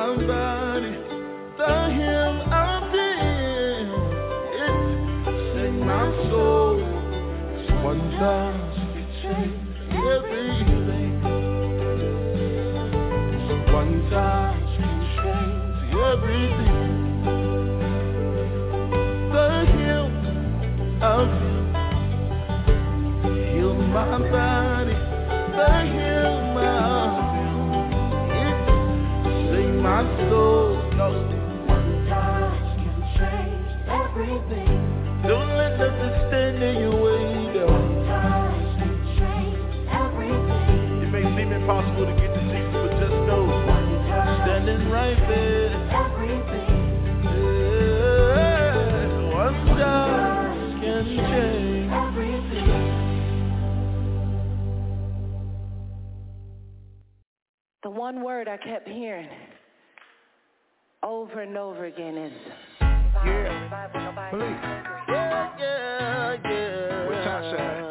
my body, the hymn of him. It saved my soul. One touch can change everything. One touch can change everything. The hymn of him healed my body. The hymn of him, it saved my soul. One touch can change everything. Don't let nothing stand in your way. One touch can change everything. It may seem impossible to get to Jesus, but just know standing right there. Everything. Yeah, one touch can change everything. The one word I kept hearing over and over again is yeah, police. Yeah, yeah, yeah. What time shine?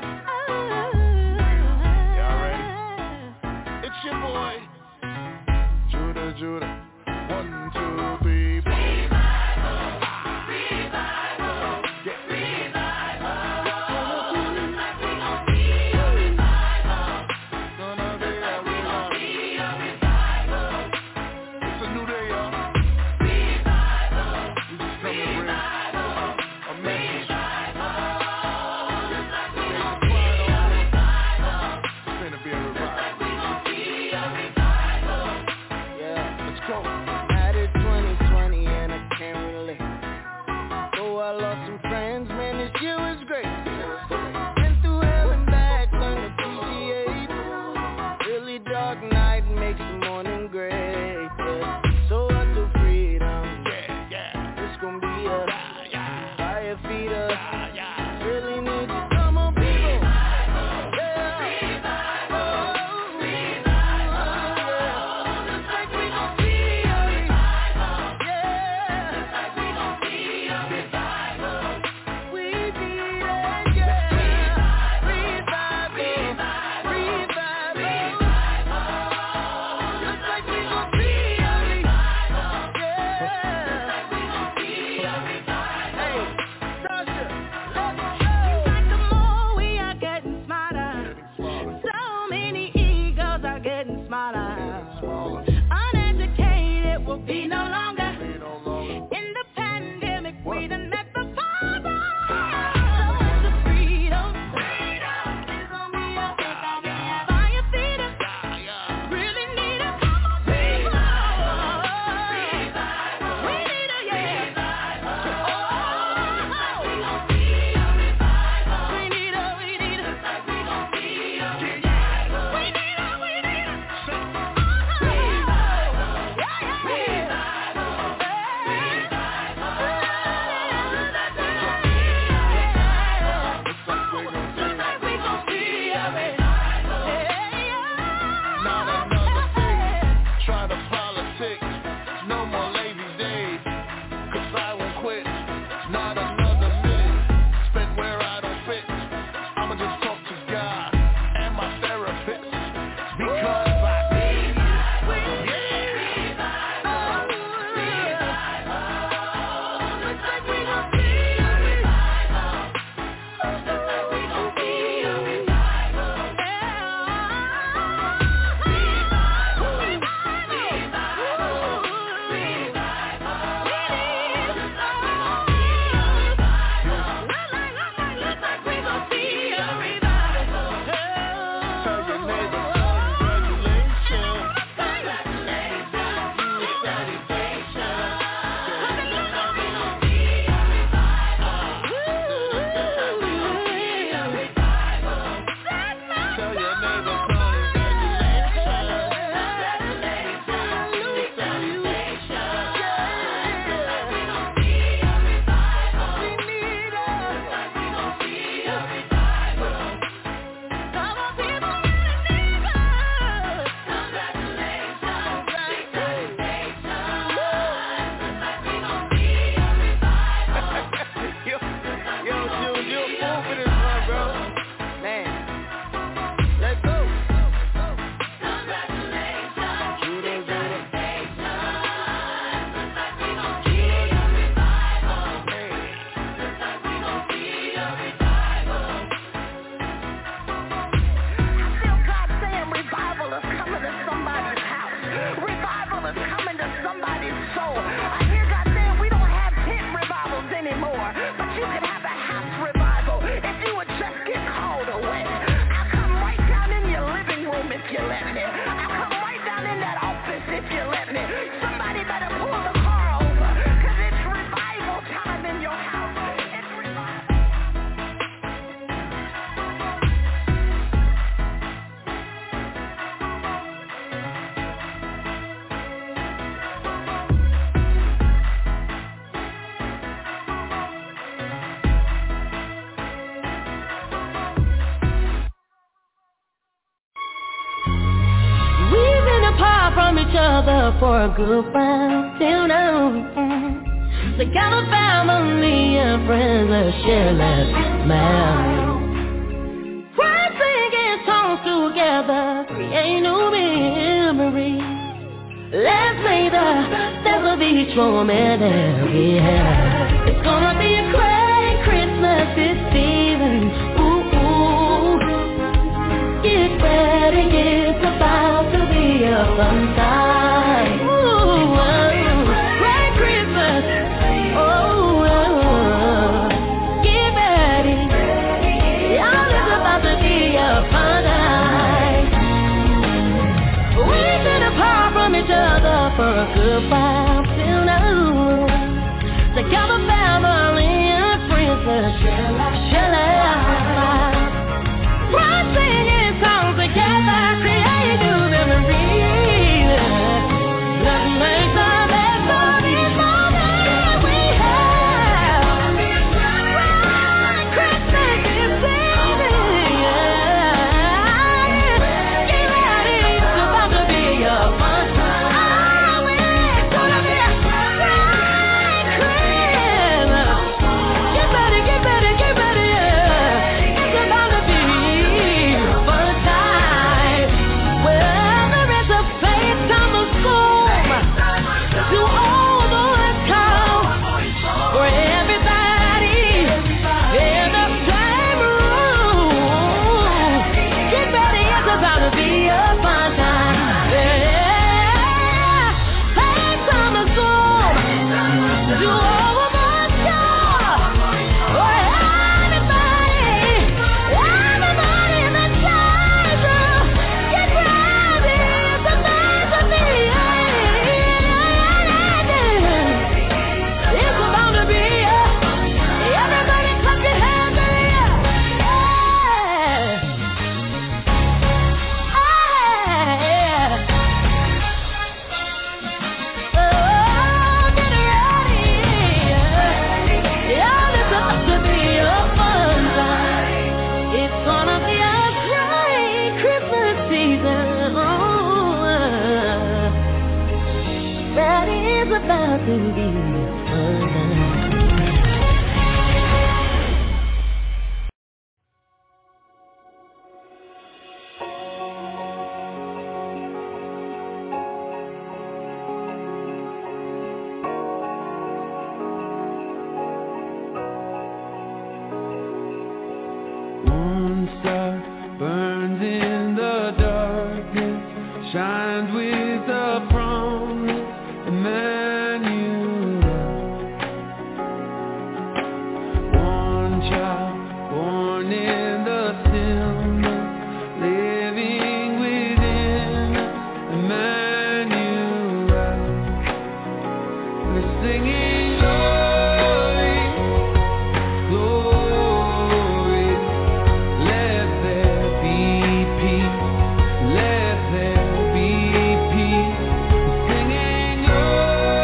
Y'all ready? It's your boy Judah, Judah. One, two, three, four. Revival, revival, yeah. Revival. It's gonna be a revival. Gonna be a revival. It's a new day, y'all. Revival. We just come to bring a message. It's gonna be a revival. Added twenty twenty and I can't relate. Oh, I lost some friends, man, this year was great. Been through hell and back, learned to appreciate. Really dark night makes the morning great. Yeah. So unto freedom, yeah, yeah. It's gonna be a fire feeder. Really need to come on, people. from each other for a good while till now. Together, family and friends, let's share, let's smile. We're singing songs together, create new memories. Let's make the devil be each moment that we have. It's gonna be a great Christmas this season. Ooh, ooh. Get ready, it's about to be a fun time. Ooh, oh, great Christmas. Oh, oh. Get ready. Y'all, it's about to be a fun time. We been apart from each other for a good while till now. Together, family and friends, let's share life, share life. We're singing songs together, create new memories. Let's make the best of each moment we have. Right, Christmas is season, yeah. Get ready, it's about to be a fun time. Oh, it's gonna be a great Christmas. Get ready, get ready, get ready, yeah. It's about to be a fun time. Well, there is a faith on the storm to all those come for everybody in the same room. Get ready, it's about to be a fun time. Yeah, faith on the storm to all of us come for everybody, everybody in the same room. Get ready, it's about to be It's about to be everybody clap your hands in the air. Yeah. Oh, get ready. Yeah, it's about to be a fun time. It's gonna be a great Christmas season. Oh, that is about to be a fun time. One star burns in the darkness, shines with the promise, Emmanuel. One child born in the stillness, living within us, Emmanuel. We're singing glory, glory. Let there be peace. Let there be peace. Singing glory.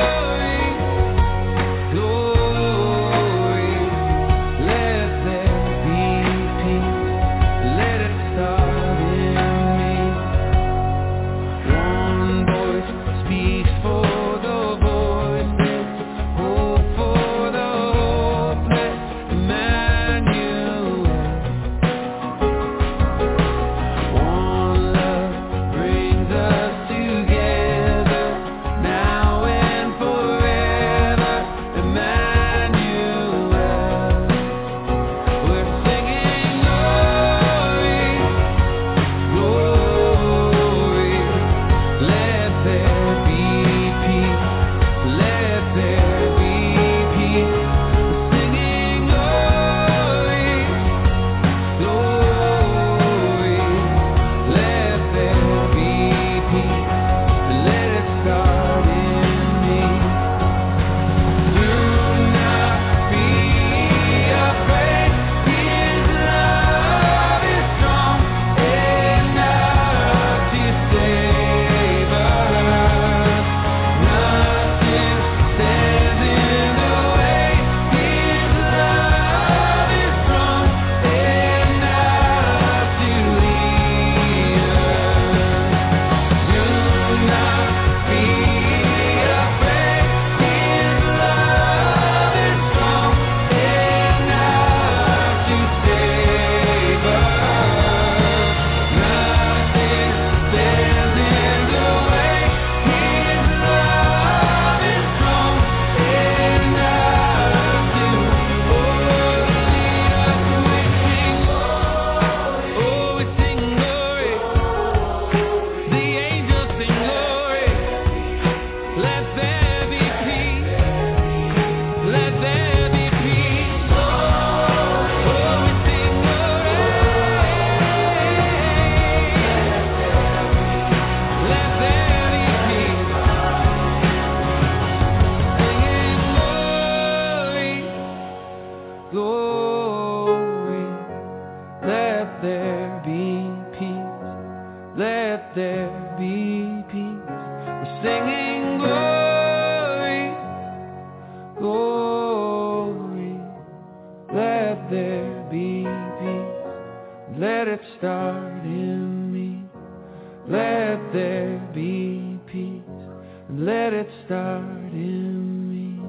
there be peace. We're singing glory, glory. Let there be peace. Let it start in me. Let there be peace. Let it start in me.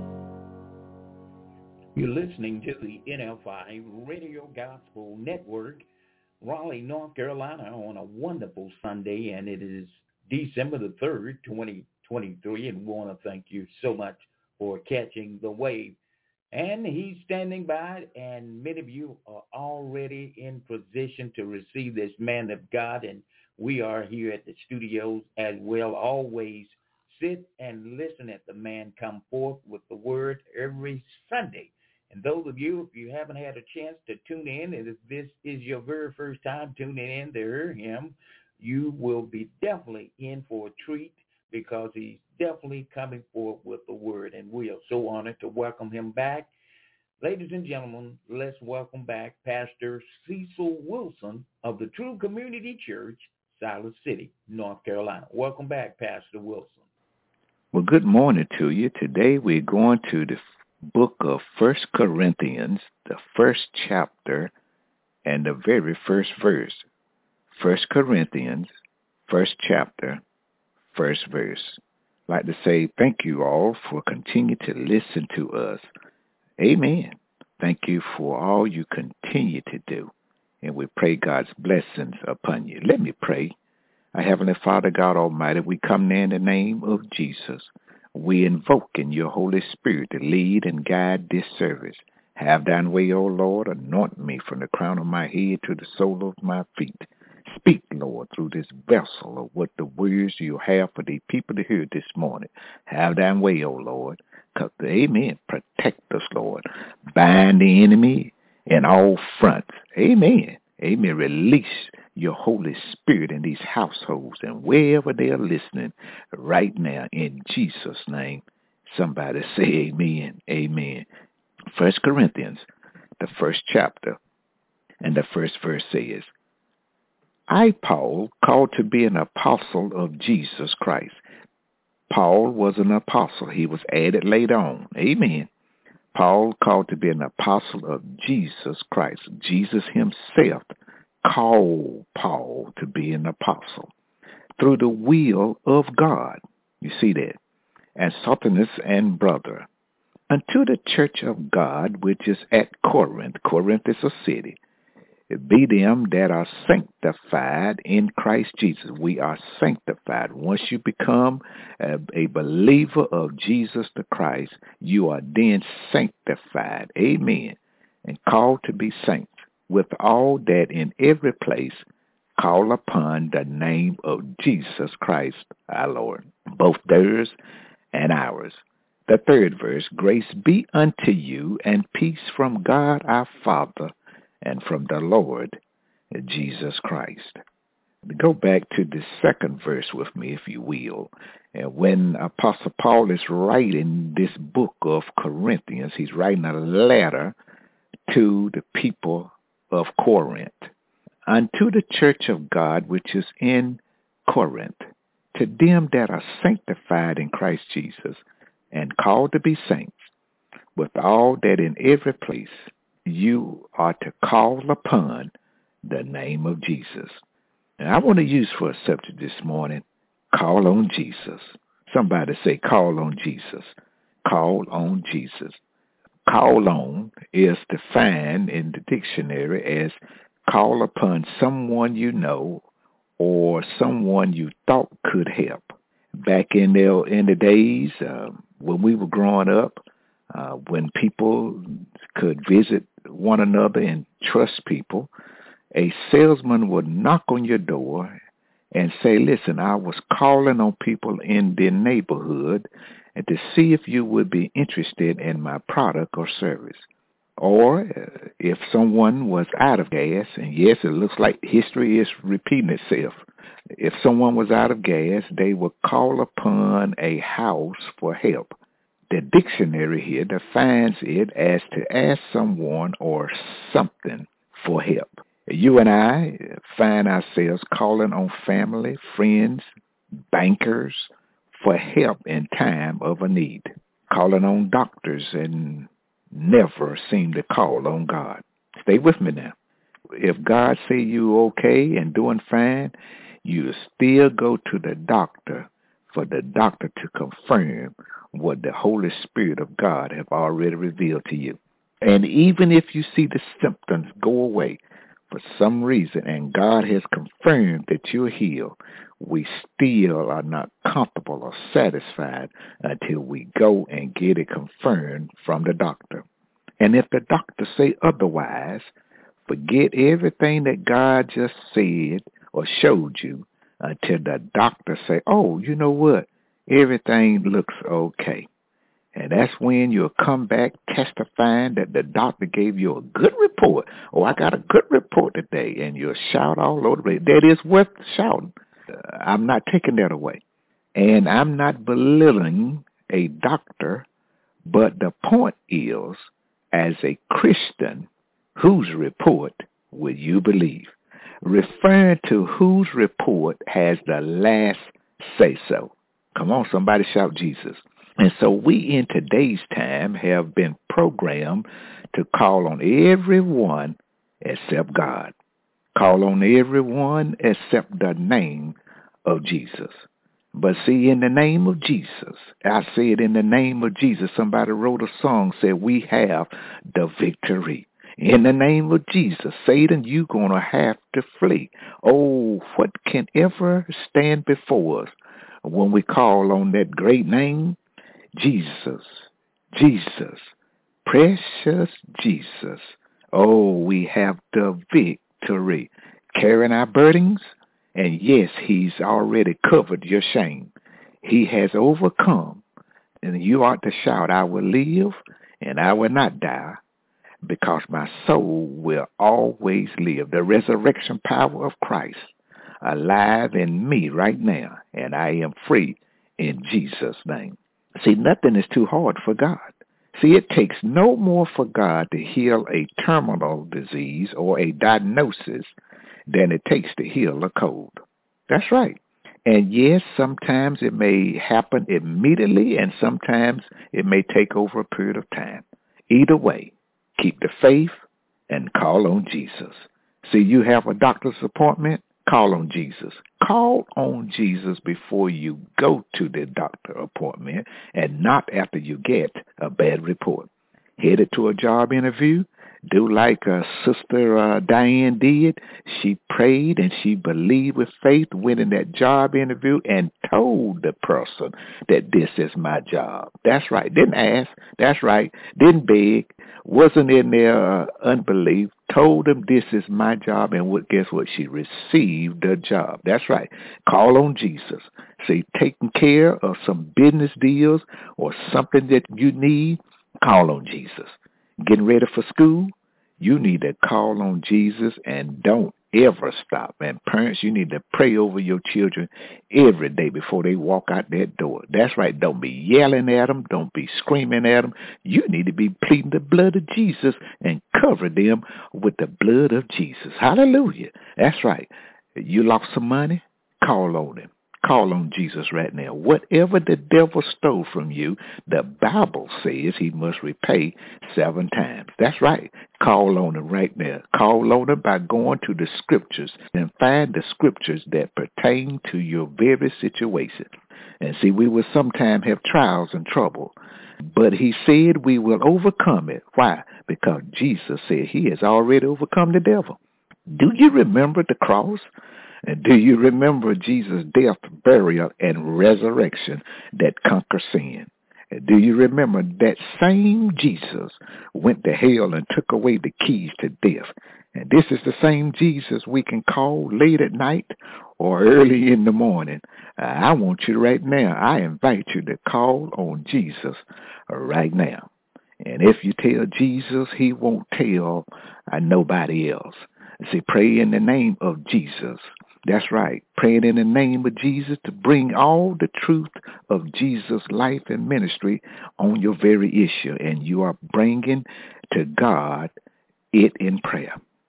You're listening to the N F I Radio Gospel Network, Raleigh, North Carolina, on a wonderful Sunday, and it is December the third, twenty twenty-three, and we want to thank you so much for catching the wave. And he's standing by, and many of you are already in position to receive this man of God, and we are here at the studios as well. Always sit and listen at the man come forth with the word every Sunday. And those of you, if you haven't had a chance to tune in, and if this is your very first time tuning in to hear him, you will be definitely in for a treat, because he's definitely coming forth with the word, and we are so honored to welcome him back. Ladies and gentlemen, let's welcome back Pastor Cecil Wilson of the True Community Church, Siler City, North Carolina. Welcome back, Pastor Wilson. Well, good morning to you. Today we're going to the book of First Corinthians, the first chapter and the very first verse. First Corinthians, first chapter, first verse. I'd like to say thank you all for continuing to listen to us. Amen. Thank you for all you continue to do. And we pray God's blessings upon you. Let me pray. Our Heavenly Father, God Almighty, we come in the name of Jesus. We invoke in your Holy Spirit to lead and guide this service. Have thine way, O Lord. Anoint me from the crown of my head to the sole of my feet. Speak, Lord, through this vessel of what the words you have for the people to hear this morning. Have thine way, O Lord. Amen. Protect us, Lord. Bind the enemy in all fronts. Amen. Amen. Release your Holy Spirit in these households and wherever they are listening right now, in Jesus' name. Somebody say amen. Amen. First Corinthians, the first chapter, and the first verse says, I, Paul, called to be an apostle of Jesus Christ. Paul was an apostle. He was added later on. Amen. Paul called to be an apostle of Jesus Christ. Jesus himself called Paul to be an apostle through the will of God. You see that? And Sosthenes and brother, unto the church of God which is at Corinth. Corinth is a city. Be them that are sanctified in Christ Jesus. We are sanctified. Once you become a, a believer of Jesus the Christ, you are then sanctified. Amen. And called to be saints, with all that in every place call upon the name of Jesus Christ our Lord, both theirs and ours. The third verse, grace be unto you and peace from God our Father and from the Lord Jesus Christ. Go back to the second verse with me, if you will. And when Apostle Paul is writing this book of Corinthians, he's writing a letter to the people of Corinth. Unto the church of God which is in Corinth, to them that are sanctified in Christ Jesus and called to be saints, with all that in every place you are to call upon the name of Jesus. And I want to use for a subject this morning, call on Jesus. Somebody say, call on Jesus. Call on Jesus. Call on is defined in the dictionary as call upon someone you know or someone you thought could help. Back in the, in the days uh, when we were growing up, uh, when people could visit one another and trust people, a salesman would knock on your door and say, listen, I was calling on people in the neighborhood and to see if you would be interested in my product or service. Or uh, if someone was out of gas, and yes, it looks like history is repeating itself. If someone was out of gas, they would call upon a house for help. The dictionary here defines it as to ask someone or something for help. You and I find ourselves calling on family, friends, bankers for help in time of a need, calling on doctors and never seem to call on God. Stay with me now. If God say you okay and doing fine, you still go to the doctor for the doctor to confirm what the Holy Spirit of God have already revealed to you. And even if you see the symptoms go away for some reason and God has confirmed that you're healed, we still are not comfortable or satisfied until we go and get it confirmed from the doctor. And if the doctor say otherwise, forget everything that God just said or showed you until the doctor say, oh, you know what? Everything looks okay. And that's when you'll come back testifying that the doctor gave you a good report. Oh, I got a good report today. And you'll shout all over the place. That is worth shouting. Uh, I'm not taking that away. And I'm not belittling a doctor, but the point is, as a Christian, whose report will you believe? Referring to whose report has the last say-so. Come on, somebody shout Jesus. And so we in today's time have been programmed to call on everyone except God. Call on everyone except the name of Jesus. But see, in the name of Jesus, I said in the name of Jesus, somebody wrote a song, said we have the victory. In the name of Jesus, Satan, you're going to have to flee. Oh, what can ever stand before us when we call on that great name? Jesus, Jesus, precious Jesus. Oh, we have the victory. Carrying our burdens, and yes, he's already covered your shame. He has overcome, and you ought to shout, I will live and I will not die, because my soul will always live. The resurrection power of Christ alive in me right now, and I am free in Jesus' name. See, nothing is too hard for God. See, it takes no more for God to heal a terminal disease or a diagnosis than it takes to heal a cold. That's right. And yes, sometimes it may happen immediately, and sometimes it may take over a period of time. Either way, keep the faith and call on Jesus. See, you have a doctor's appointment, call on Jesus. Call on Jesus before you go to the doctor appointment and not after you get a bad report. Headed to a job interview, do like uh, Sister uh, Diane did. She prayed and she believed with faith, went in that job interview and told the person that this is my job. That's right. Didn't ask. That's right. Didn't beg. Wasn't in their uh, unbelief. Told them this is my job, and what? Guess what? She received the job. That's right. Call on Jesus. See, taking care of some business deals or something that you need, call on Jesus. Getting ready for school, you need to call on Jesus and don't ever stop. And parents, you need to pray over your children every day before they walk out that door. That's right. Don't be yelling at them. Don't be screaming at them. You need to be pleading the blood of Jesus and cover them with the blood of Jesus. Hallelujah. That's right. You lost some money? Call on him. Call on Jesus right now. Whatever the devil stole from you, the Bible says he must repay seven times. That's right. Call on him right now. Call on him by going to the scriptures and find the scriptures that pertain to your very situation. And see, we will sometimes have trials and trouble, but he said we will overcome it. Why? Because Jesus said he has already overcome the devil. Do you remember the cross? And do you remember Jesus' death, burial, and resurrection that conquer sin? And do you remember that same Jesus went to hell and took away the keys to death? And this is the same Jesus we can call late at night or early in the morning. Uh, I want you right now. I invite you to call on Jesus right now. And if you tell Jesus, he won't tell uh, nobody else. See, pray in the name of Jesus. That's right. Praying in the name of Jesus to bring all the truth of Jesus' life and ministry on your very issue. And you are bringing to God it in prayer.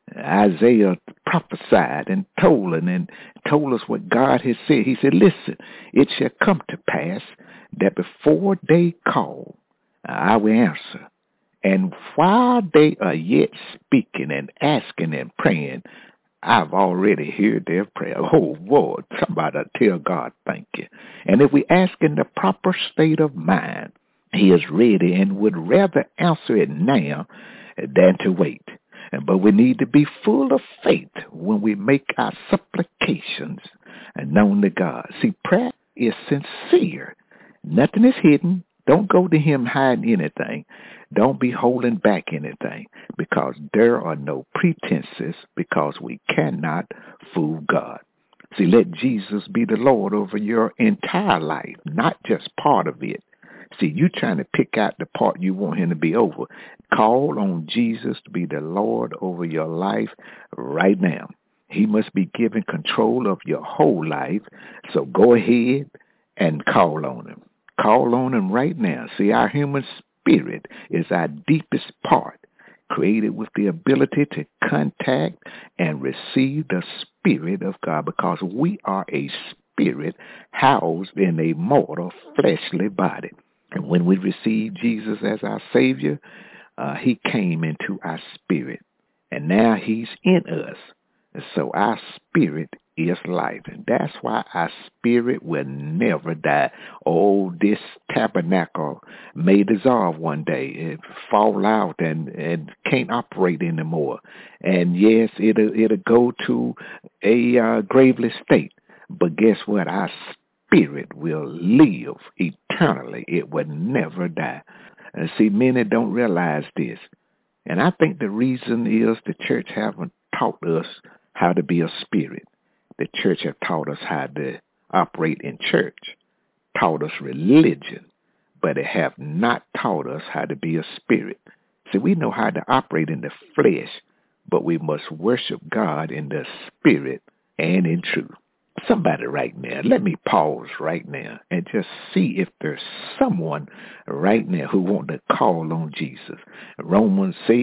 Isaiah prophesied and told and, and told us what God has said. He said, listen, it shall come to pass that before they call, I will answer. And while they are yet speaking and asking and praying, I've already heard their prayer. Oh, Lord, somebody tell God thank you. And if we ask in the proper state of mind, he is ready and would rather answer it now than to wait. But we need to be full of faith when we make our supplications known to God. See, prayer is sincere. Nothing is hidden. Don't go to him hiding anything. Don't be holding back anything, because there are no pretenses, because we cannot fool God. See, let Jesus be the Lord over your entire life, not just part of it. See, you trying to pick out the part you want him to be over. Call on Jesus to be the Lord over your life right now. He must be given control of your whole life. So go ahead and call on him. Call on him right now. See, our human spirit is our deepest part, created with the ability to contact and receive the Spirit of God, because we are a spirit housed in a mortal fleshly body. And when we receive Jesus as our Savior, uh, he came into our spirit. And now he's in us. And so our spirit is life. And that's why our spirit will never die. Oh, this tabernacle may dissolve one day. It fall out and, and can't operate anymore. And yes, it'll, it'll go to a uh, graveless state. But guess what? Our spirit will live eternally. It will never die. And see, many don't realize this. And I think the reason is the church haven't taught us how to be a spirit. The church have taught us how to operate in church, taught us religion, but it have not taught us how to be a spirit. See, we know how to operate in the flesh, but we must worship God in the spirit and in truth. Somebody right now, let me pause right now and just see if there's someone right now who want to call on Jesus. Romans said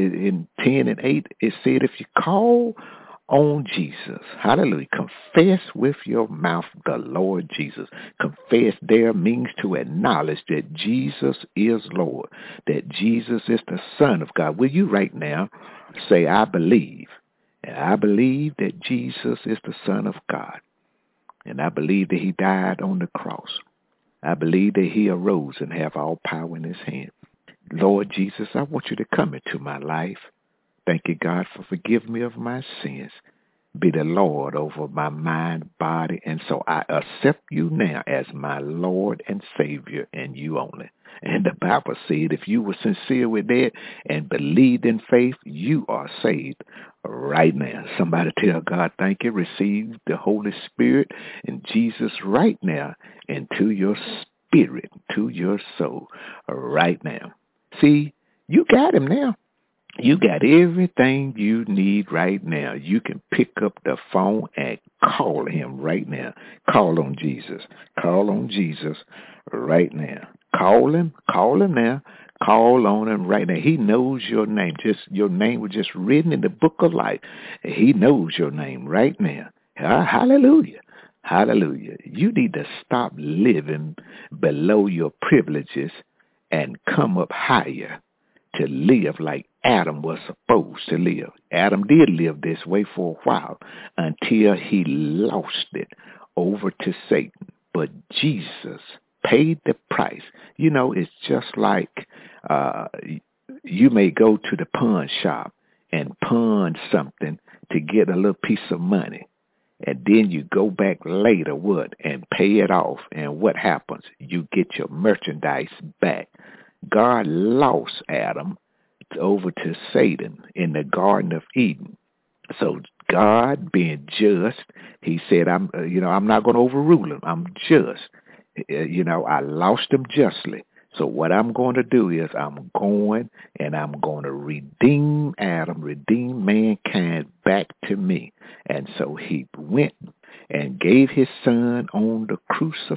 in ten and eight, it said if you call on Jesus, hallelujah, confess with your mouth the Lord Jesus. Confess there means to acknowledge that Jesus is Lord, that Jesus is the Son of God. Will you right now say, I believe? And I believe that Jesus is the Son of God. And I believe that he died on the cross. I believe that he arose and have all power in his hand. Lord Jesus, I want you to come into my life. Thank you, God, for forgiving me of my sins. Be the Lord over my mind, body, and so I accept you now as my Lord and Savior, and you only. And the Bible said if you were sincere with that and believed in faith, you are saved right now. Somebody tell God, thank you. Receive the Holy Spirit and Jesus right now into your spirit, to your soul right now. See, you got him now. You got everything you need right now. You can pick up the phone and call him right now. Call on Jesus. Call on Jesus right now. Call him. Call him now. Call on him right now. He knows your name. Just your name was just written in the book of life. He knows your name right now. Hallelujah. Hallelujah. You need to stop living below your privileges and come up higher to live like Adam was supposed to live. Adam did live this way for a while until he lost it over to Satan. But Jesus paid the price. You know, it's just like uh, you may go to the pawn shop and pawn something to get a little piece of money. And then you go back later, what, and pay it off. And what happens? You get your merchandise back. God lost Adam over to Satan in the Garden of Eden. So God, being just, he said, "I'm, uh, you know, I'm not going to overrule him. I'm just. Uh, you know, I lost him justly. So what I'm going to do is I'm going and I'm going to redeem Adam, redeem mankind back to me." And so he went and gave his son on the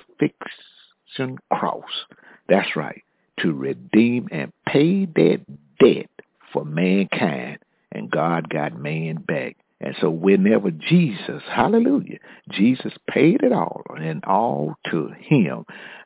crucifixion cross. That's right. To redeem and pay that debt for mankind. and God got man back. And so whenever Jesus, hallelujah, Jesus paid it all, and all to him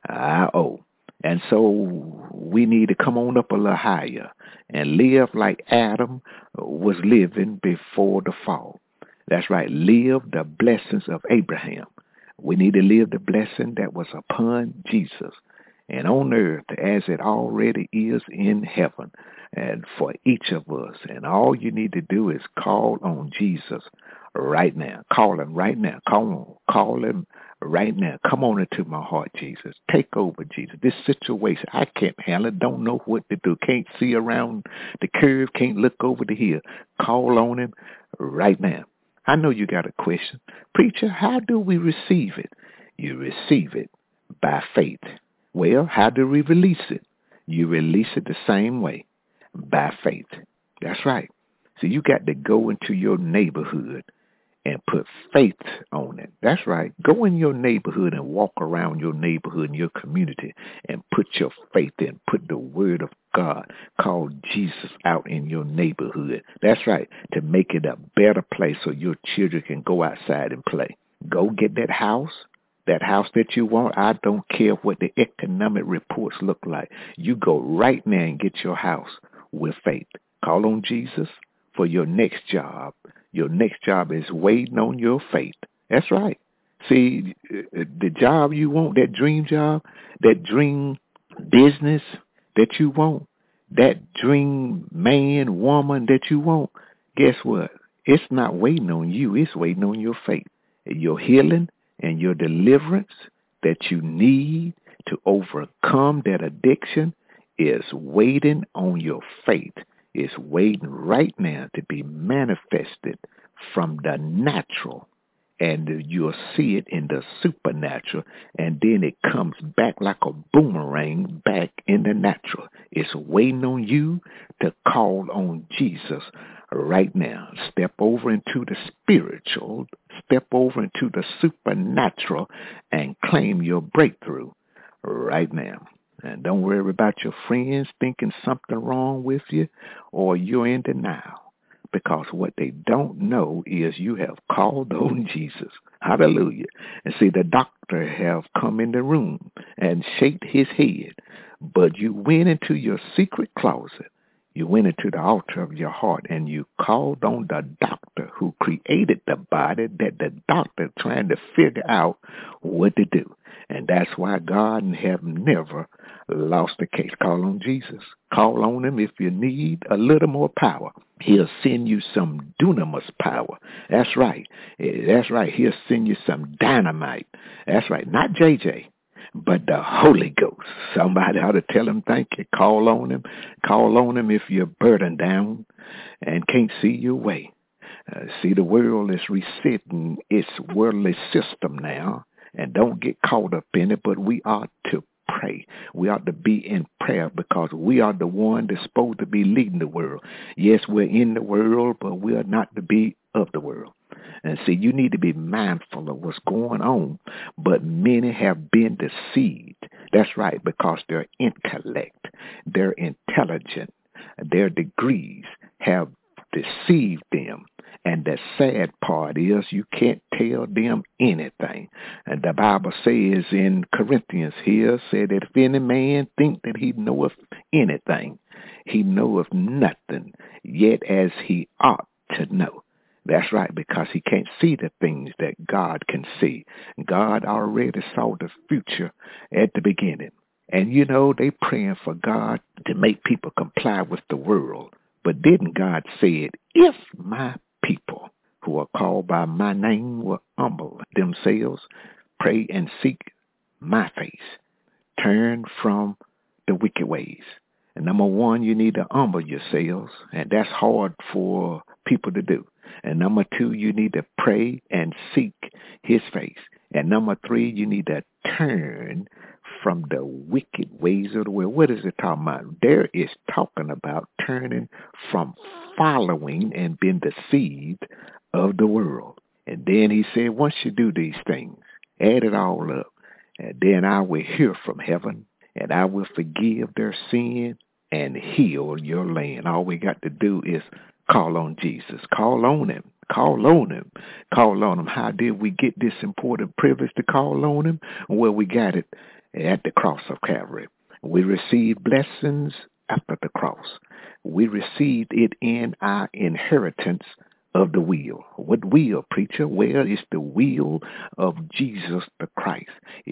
I owe. And so we need to come on up a little higher and live like Adam was living before the fall. That's right, live the blessings of Abraham. We need to live the blessing that was upon Jesus and on earth as it already is in heaven, and for each of us. And all you need to do is call on Jesus right now. Call him right now. Call on. Call him right now. Come on into my heart, Jesus. Take over, Jesus. This situation, I can't handle it. Don't know what to do. Can't see around the curve. Can't look over the hill. Call on him right now. I know you got a question. Preacher, how do we receive it? You receive it by faith. Well, how do we release it? You release it the same way, by faith. That's right. So you got to go into your neighborhood and put faith on it. That's right. Go in your neighborhood and walk around your neighborhood and your community and put your faith in. Put the word of God called Jesus out in your neighborhood. That's right. To make it a better place so your children can go outside and play. Go get that house. That house that you want. I don't care what the economic reports look like. You go right now and get your house with faith. Call on Jesus for your next job. Your next job is waiting on your faith. That's right. See, the job you want, that dream job, that dream business that you want, that dream man, woman that you want, guess what? It's not waiting on you. It's waiting on your faith. Your healing and your deliverance that you need to overcome that addiction is waiting on your faith. It's waiting right now to be manifested from the natural, and you'll see it in the supernatural, and then it comes back like a boomerang back in the natural. It's waiting on you to call on Jesus right now. Step over into the spiritual, step over into the supernatural, and claim your breakthrough right now. And don't worry about your friends thinking something wrong with you or you're in denial, because what they don't know is you have called on Jesus. Hallelujah. And see, the doctor have come in the room and shaked his head, but you went into your secret closet. You went into the altar of your heart and you called on the doctor who created the body that the doctor trying to figure out what to do. And that's why God and heaven never lost the case. Call on Jesus. Call on him if you need a little more power. He'll send you some dunamis power. That's right. That's right. He'll send you some dynamite. That's right. Not J J, but the Holy Ghost. Somebody ought to tell him thank you. Call on him. Call on him if you're burdened down and can't see your way. Uh, see, the world is resetting its worldly system now, and don't get caught up in it, but we ought to pray. We ought to be in prayer because we are the one that's supposed to be leading the world. Yes, we're in the world, but we are not to be of the world. And see, you need to be mindful of what's going on, but many have been deceived. That's right, because their intellect, their intelligence, their degrees have deceived them. And the sad part is you can't tell them anything. And the Bible says in Corinthians here, said that if any man think that he knoweth anything, he knoweth nothing, yet as he ought to know. That's right, because he can't see the things that God can see. God already saw the future at the beginning. And, you know, they praying for God to make people comply with the world. But didn't God say it, if my people who are called by my name will humble themselves, pray and seek my face, turn from the wicked ways. And number one, you need to humble yourselves, and that's hard for people to do. And number two, you need to pray and seek his face. And number three, you need to turn from the wicked ways of the world. What is it talking about? There is talking about turning from following and being deceived of the world. And then he said, once you do these things, add it all up, and then I will hear from heaven, and I will forgive their sin and heal your land. All we got to do is Call on Jesus. Call on him. Call on him. Call on him. How did we get this important privilege to call on him? Well, we got it at the cross of Calvary. We received blessings after the cross. We received it in our inheritance of the will. What will, preacher? Well, it's the will of Jesus the Christ.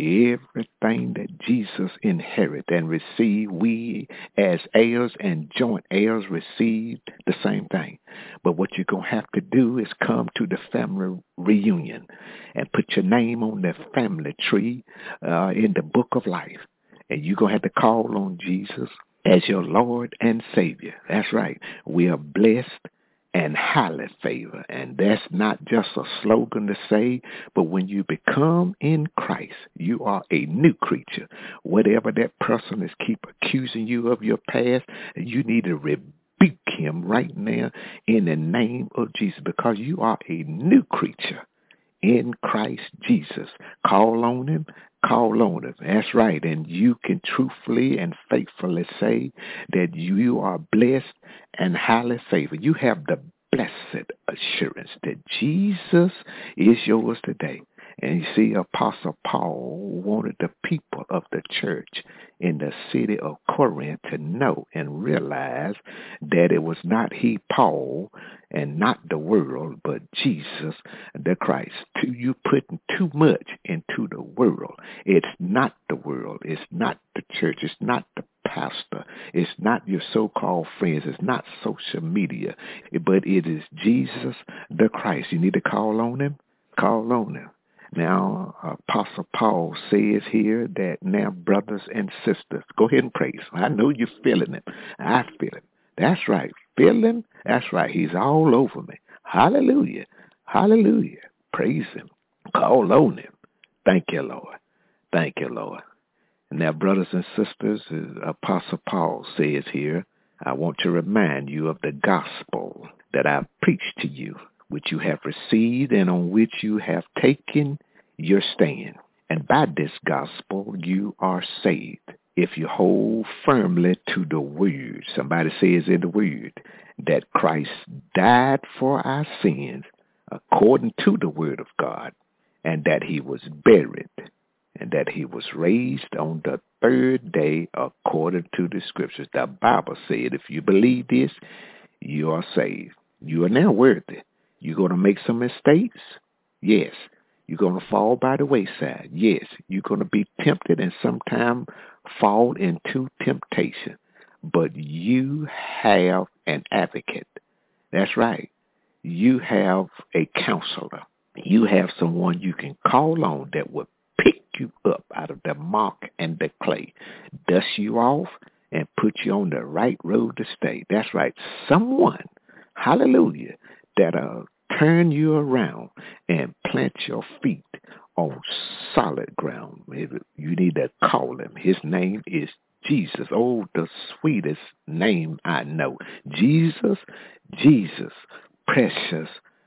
Everything that Jesus inherited and received, we as heirs and joint heirs received the same thing. But what you're going to have to do is come to the family reunion and put your name on the family tree uh, in the book of life. And you're going to have to call on Jesus as your Lord and Savior. That's right. We are blessed and highly favored. And that's not just a slogan to say, but when you become in Christ, you are a new creature. Whatever that person is keep accusing you of your past, you need to rebuke him right now in the name of Jesus, because you are a new creature in Christ Jesus. Call on him. Call on him. That's right. And you can truthfully and faithfully say that you are blessed and highly favored. You have the blessed assurance that Jesus is yours today. And you see, Apostle Paul wanted the people of the church in the city of Corinth to know and realize that it was not he, Paul, and not the world, but Jesus the Christ. You putting too much into the world. It's not the world. It's not the church. It's not the pastor. It's not your so-called friends. It's not social media. But it is Jesus the Christ. You need to call on him. Call on him. Now, Apostle Paul says here that now, brothers and sisters, go ahead and praise him. I know you're feeling it. I feel it. That's right. Feel him? That's right. He's all over me. Hallelujah. Hallelujah. Praise him. Call on him. Thank you, Lord. Thank you, Lord. Now, brothers and sisters, Apostle Paul says here, I want to remind you of the gospel that I've preached to you, which you have received and on which you have taken your stand. And by this gospel you are saved, if you hold firmly to the word. Somebody says in the word that Christ died for our sins according to the word of God, and that he was buried, and that he was raised on the third day according to the scriptures. The Bible said if you believe this, you are saved. You are now worthy. You're going to make some mistakes? Yes. You're going to fall by the wayside? Yes. You're going to be tempted and sometime fall into temptation. But you have an advocate. That's right. You have a counselor. You have someone you can call on that will pick you up out of the muck and the clay, dust you off, and put you on the right road to stay. That's right. Someone, hallelujah, that'll turn you around and plant your feet on solid ground. You need to call him. His name is Jesus. Oh, the sweetest name I know. Jesus, Jesus, precious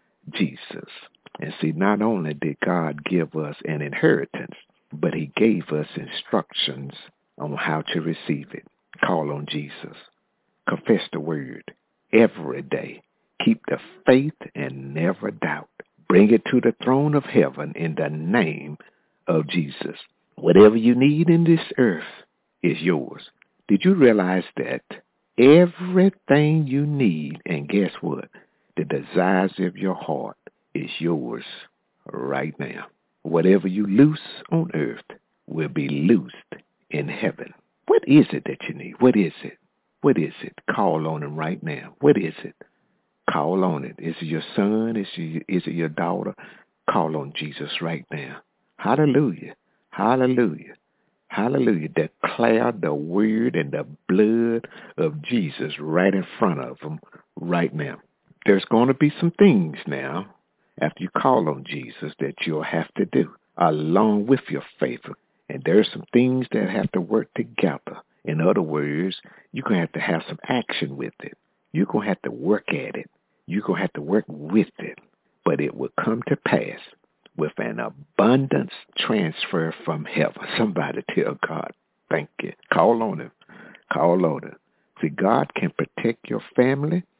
Jesus. And see, not only did God give us an inheritance, but he gave us instructions on how to receive it. Call on Jesus. Confess the word every day. Keep the faith and never doubt. Bring it to the throne of heaven in the name of Jesus. Whatever you need in this earth is yours. Did you realize that everything you need, and guess what? The desires of your heart is yours right now. Whatever you loose on earth will be loosed in heaven. What is it that you need? What is it? What is it? Call on him right now. What is it? Call on it. Is it your son? Is it, is it your daughter? Call on Jesus right now. Hallelujah. Hallelujah. Hallelujah. Declare the word and the blood of Jesus right in front of them right now. There's going to be some things now after you call on Jesus that you'll have to do along with your faith. And there's some things that have to work together. In other words, you're going to have to have some action with it. You're going to have to work at it. You're going to have to work with it. But it will come to pass with an abundance transfer from heaven. Somebody tell God, thank you. Call on him. Call on him. See, God can protect your family.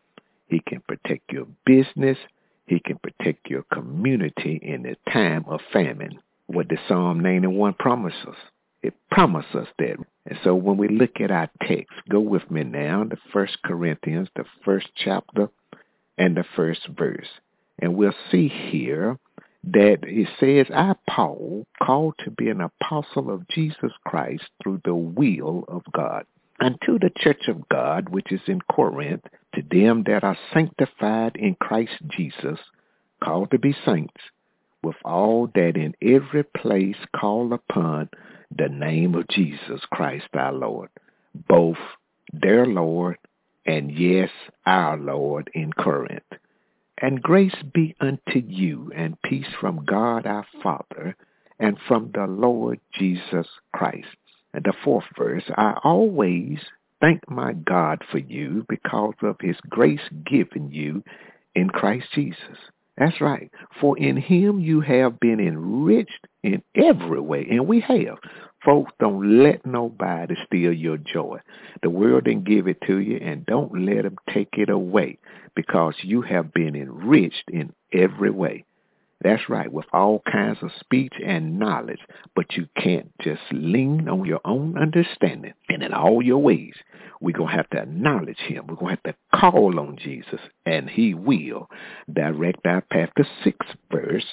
He can protect your business. He can protect your community in the time of famine. What the Psalm ninety-one promises. It promises us that. And so when we look at our text, go with me now, the First Corinthians, the first chapter and the first verse. And we'll see here that it says, I, Paul, called to be an apostle of Jesus Christ through the will of God, unto the church of God which is in Corinth, to them that are sanctified in Christ Jesus, called to be saints, with all that in every place call upon the name of Jesus Christ our Lord, both their Lord and yes, our Lord in Corinth. And grace be unto you, and peace from God our Father, and from the Lord Jesus Christ. And the fourth verse, I always thank my God for you because of his grace given you in Christ Jesus. That's right. For in him you have been enriched in every way. And we have. Folks, don't let nobody steal your joy. The world didn't give it to you, and don't let them take it away, because you have been enriched in every way. That's right, with all kinds of speech and knowledge, but you can't just lean on your own understanding. And in all your ways, we're going to have to acknowledge him. We're going to have to call on Jesus, and he will direct our path. The sixth verse,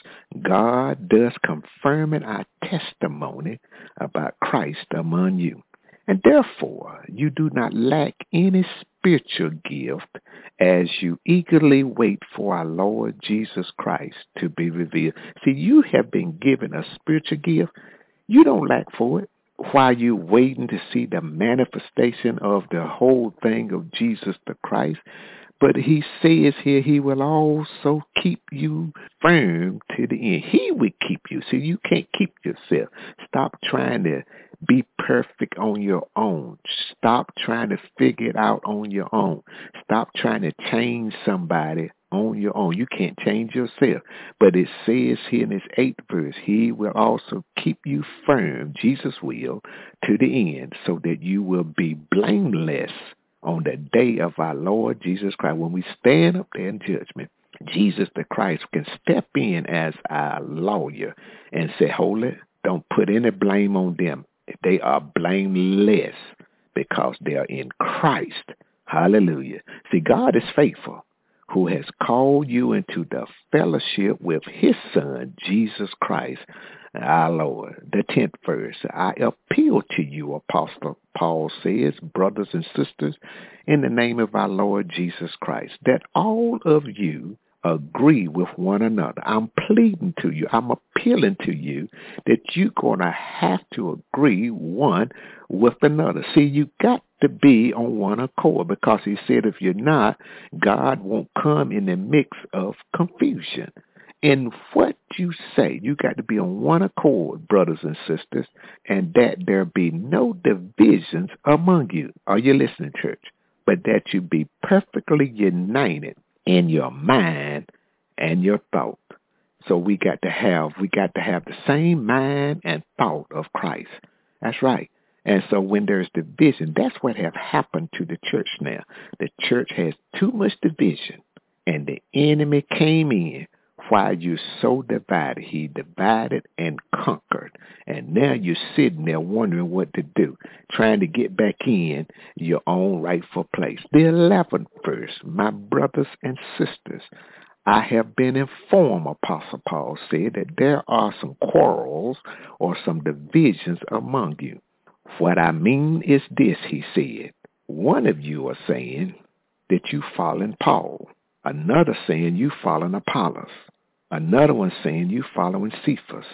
God does confirming our testimony about Christ among you. And therefore, you do not lack any spiritual gift as you eagerly wait for our Lord Jesus Christ to be revealed. See, you have been given a spiritual gift. You don't lack for it while you're waiting to see the manifestation of the whole thing of Jesus the Christ. But he says here he will also keep you firm to the end. He will keep you. So you can't keep yourself. Stop trying to be perfect on your own. Stop trying to figure it out on your own. Stop trying to change somebody on your own. You can't change yourself. But it says here in this eighth verse, he will also keep you firm, Jesus will, to the end, so that you will be blameless on the day of our Lord Jesus Christ. When we stand up there in judgment, Jesus the Christ can step in as our lawyer and say, hold it, don't put any blame on them. They are blameless because they are in Christ. Hallelujah. See, God is faithful, who has called you into the fellowship with his Son, Jesus Christ, our Lord. The tenth verse, I appeal to you, Apostle Paul says, brothers and sisters, in the name of our Lord Jesus Christ, that all of you agree with one another. I'm pleading to you. I'm appealing to you that you're going to have to agree one with another. See, you got to be on one accord, because he said if you're not, God won't come in the mix of confusion. In what you say, you got to be on one accord, brothers and sisters, and that there be no divisions among you. Are you listening, church? But that you be perfectly united in your mind and your thought. So we got to have, we got to have the same mind and thought of Christ. That's right. And so when there's division, that's what have happened to the church now. The church has too much division, and the enemy came in while you're so divided. He divided and conquered. And now you're sitting there wondering what to do, trying to get back in your own rightful place. The eleventh verse, my brothers and sisters, I have been informed, Apostle Paul said, that there are some quarrels or some divisions among you. What I mean is this, he said. One of you are saying that you following Paul. Another saying you following Apollos. Another one saying you following Cephas.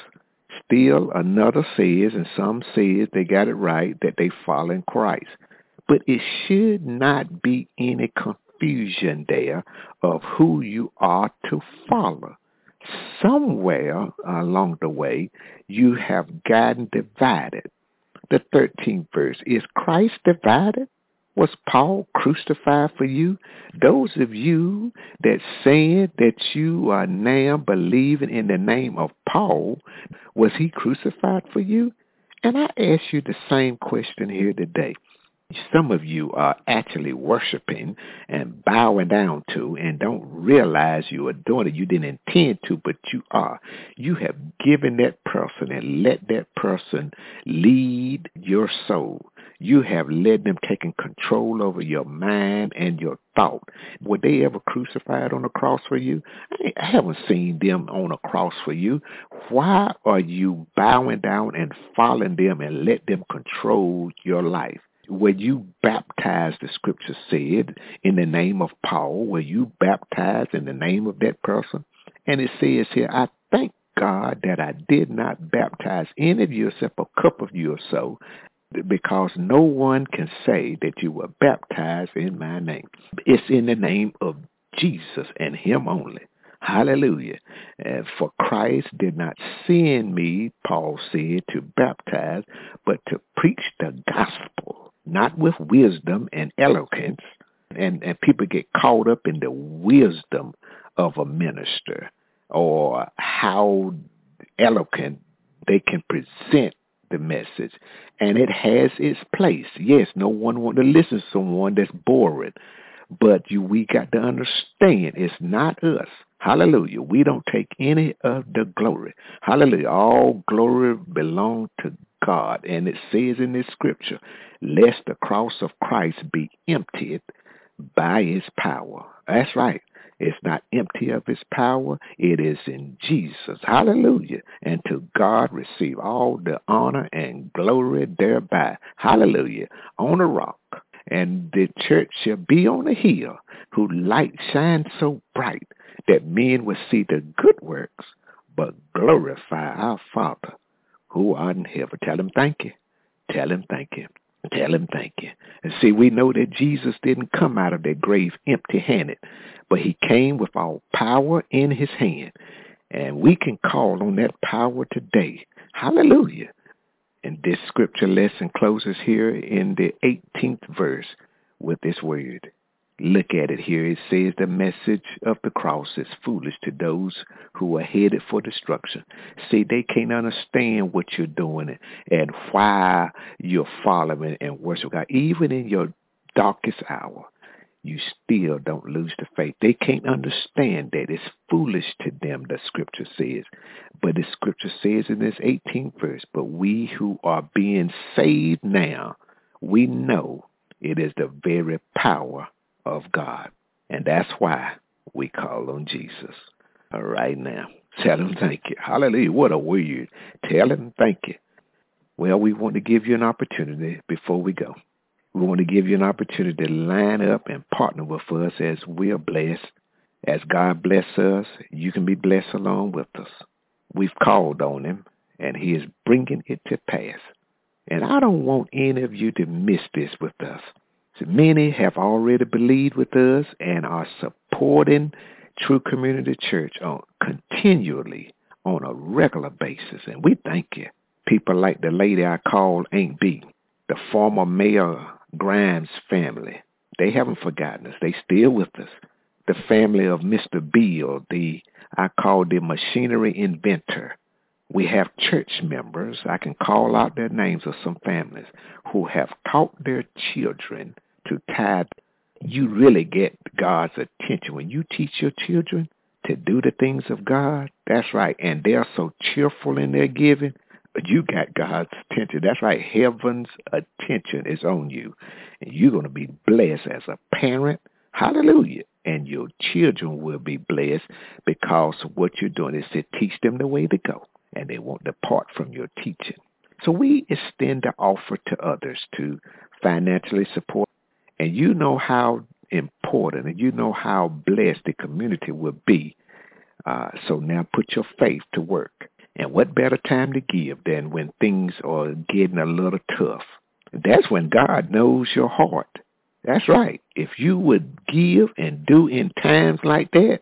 Still another says, and some says they got it right, that they following Christ. But it should not be any confusion there of who you are to follow. Somewhere along the way, you have gotten divided. The thirteenth verse, is Christ divided? Was Paul crucified for you? Those of you that said that you are now believing in the name of Paul, was he crucified for you? And I ask you the same question here today. Some of you are actually worshiping and bowing down to and don't realize you are doing it. You didn't intend to, but you are. You have given that person and let that person lead your soul. You have let them taking control over your mind and your thought. Were they ever crucified on a cross for you? I haven't seen them on a cross for you. Why are you bowing down and following them and let them control your life? Were you baptized, the scripture said, in the name of Paul? Were you baptized in the name of that person? And it says here, I thank God that I did not baptize any of you except a couple of you or so, because no one can say that you were baptized in my name. It's in the name of Jesus and him only. Hallelujah. And for Christ did not send me, Paul said, to baptize, but to preach the gospel, not with wisdom and eloquence. And, and people get caught up in the wisdom of a minister or how eloquent they can present the message. And it has its place. Yes, no one wants to listen to someone that's boring. But you, we got to understand it's not us. Hallelujah. We don't take any of the glory. Hallelujah. All glory belongs to God. And it says in this scripture, lest the cross of Christ be emptied by his power. That's right. It's not empty of his power. It is in Jesus. Hallelujah. And to God receive all the honor and glory thereby. Hallelujah. On a rock. And the church shall be on a hill, whose light shines so bright that men will see the good works, but glorify our Father who art in heaven. Tell him thank you. Tell him thank you. Tell him thank you. And see, we know that Jesus didn't come out of that grave empty-handed, but he came with all power in his hand. And we can call on that power today. Hallelujah. And this scripture lesson closes here in the eighteenth verse with this word. Look at it here. It says the message of the cross is foolish to those who are headed for destruction. See, they can't understand what you're doing and why you're following and worship God. Even in your darkest hour, you still don't lose the faith. They can't understand that. It's foolish to them, the scripture says. But the scripture says in this eighteenth verse, but we who are being saved now, we know it is the very power of God. And that's why we call on Jesus. All right now. Tell him thank you. Hallelujah. What a word. Tell him thank you. Well, we want to give you an opportunity before we go. We want to give you an opportunity to line up and partner with us as we are blessed. As God bless us, you can be blessed along with us. We've called on him, and he is bringing it to pass. And I don't want any of you to miss this with us. So many have already believed with us and are supporting True Community Church on continually on a regular basis. And we thank you. People like the lady I called Aunt B, the former Mayor Grimes family, they haven't forgotten us. They still with us. The family of Mister Bill, the I call the machinery inventor. We have church members, I can call out their names of some families, who have taught their children to tithe. You really get God's attention. When you teach your children to do the things of God, that's right, and they're so cheerful in their giving, you got God's attention. That's right. Heaven's attention is on you. And you're going to be blessed as a parent. Hallelujah. And your children will be blessed because what you're doing is to teach them the way to go. And they won't depart from your teaching. So we extend the offer to others to financially support. And you know how important and you know how blessed the community will be. Uh, so now put your faith to work. And what better time to give than when things are getting a little tough? That's when God knows your heart. That's right. If you would give and do in times like that,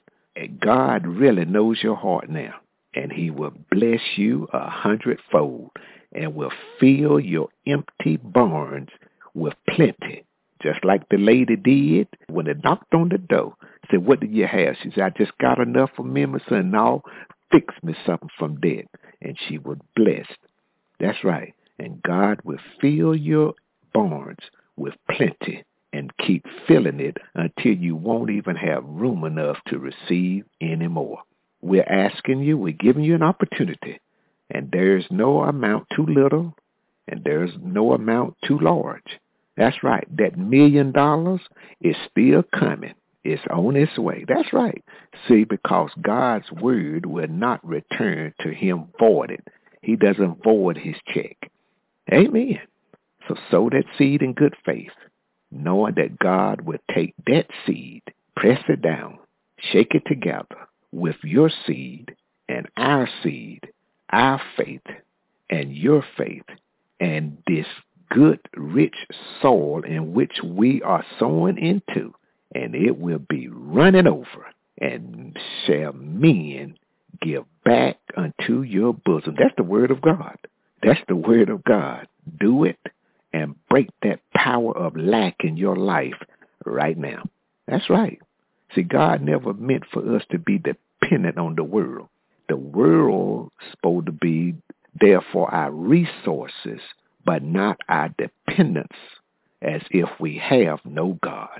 God really knows your heart now. And he will bless you a hundredfold and will fill your empty barns with plenty. Just like the lady did when it knocked on the door. Said, what do you have? She said, I just got enough for me and my son. Now fix me something from that. And she was blessed. That's right. And God will fill your barns with plenty and keep filling it until you won't even have room enough to receive any more. We're asking you, we're giving you an opportunity, and there's no amount too little, and there's no amount too large. That's right. That million dollars is still coming. It's on its way. That's right. See, because God's word will not return to him voided. He doesn't void his check. Amen. So sow that seed in good faith, knowing that God will take that seed, press it down, shake it together with your seed and our seed, our faith and your faith, and this good, rich soil in which we are sowing into, and it will be running over, and shall men give back unto your bosom. That's the word of God. That's the word of God. Do it and break that power of lack in your life right now. That's right. See, God never meant for us to be dependent on the world. The world is supposed to be there for our resources, but not our dependence, as if we have no God.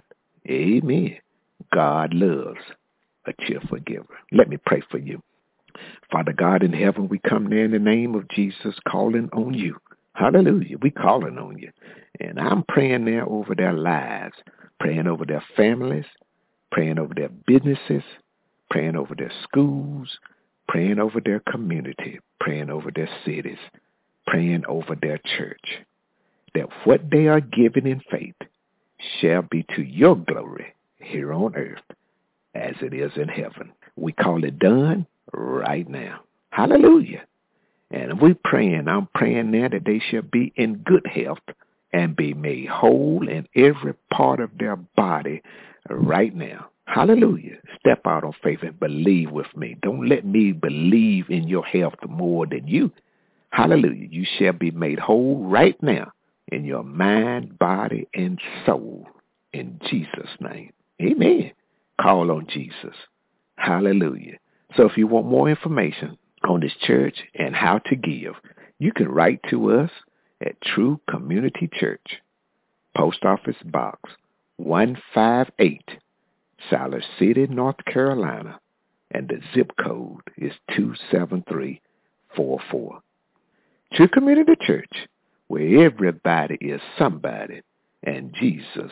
Amen. God loves a cheerful giver. Let me pray for you. Father God in heaven, we come there in the name of Jesus, calling on you. Hallelujah. We calling on you. And I'm praying there over their lives, praying over their families, praying over their businesses, praying over their schools, praying over their community, praying over their cities, praying over their church, that what they are giving in faith shall be to your glory here on earth as it is in heaven. We call it done right now. Hallelujah. And we're praying, I'm praying now that they shall be in good health and be made whole in every part of their body right now. Hallelujah. Step out on faith and believe with me. Don't let me believe in your health more than you. Hallelujah. You shall be made whole right now in your mind, body, and soul in Jesus' name. Amen. Call on Jesus. Hallelujah. So if you want more information on this church and how to give, you can write to us at True Community Church, Post Office Box one five eight, Siler City, North Carolina, and the zip code is two seven three four four. True Community Church, where everybody is somebody and Jesus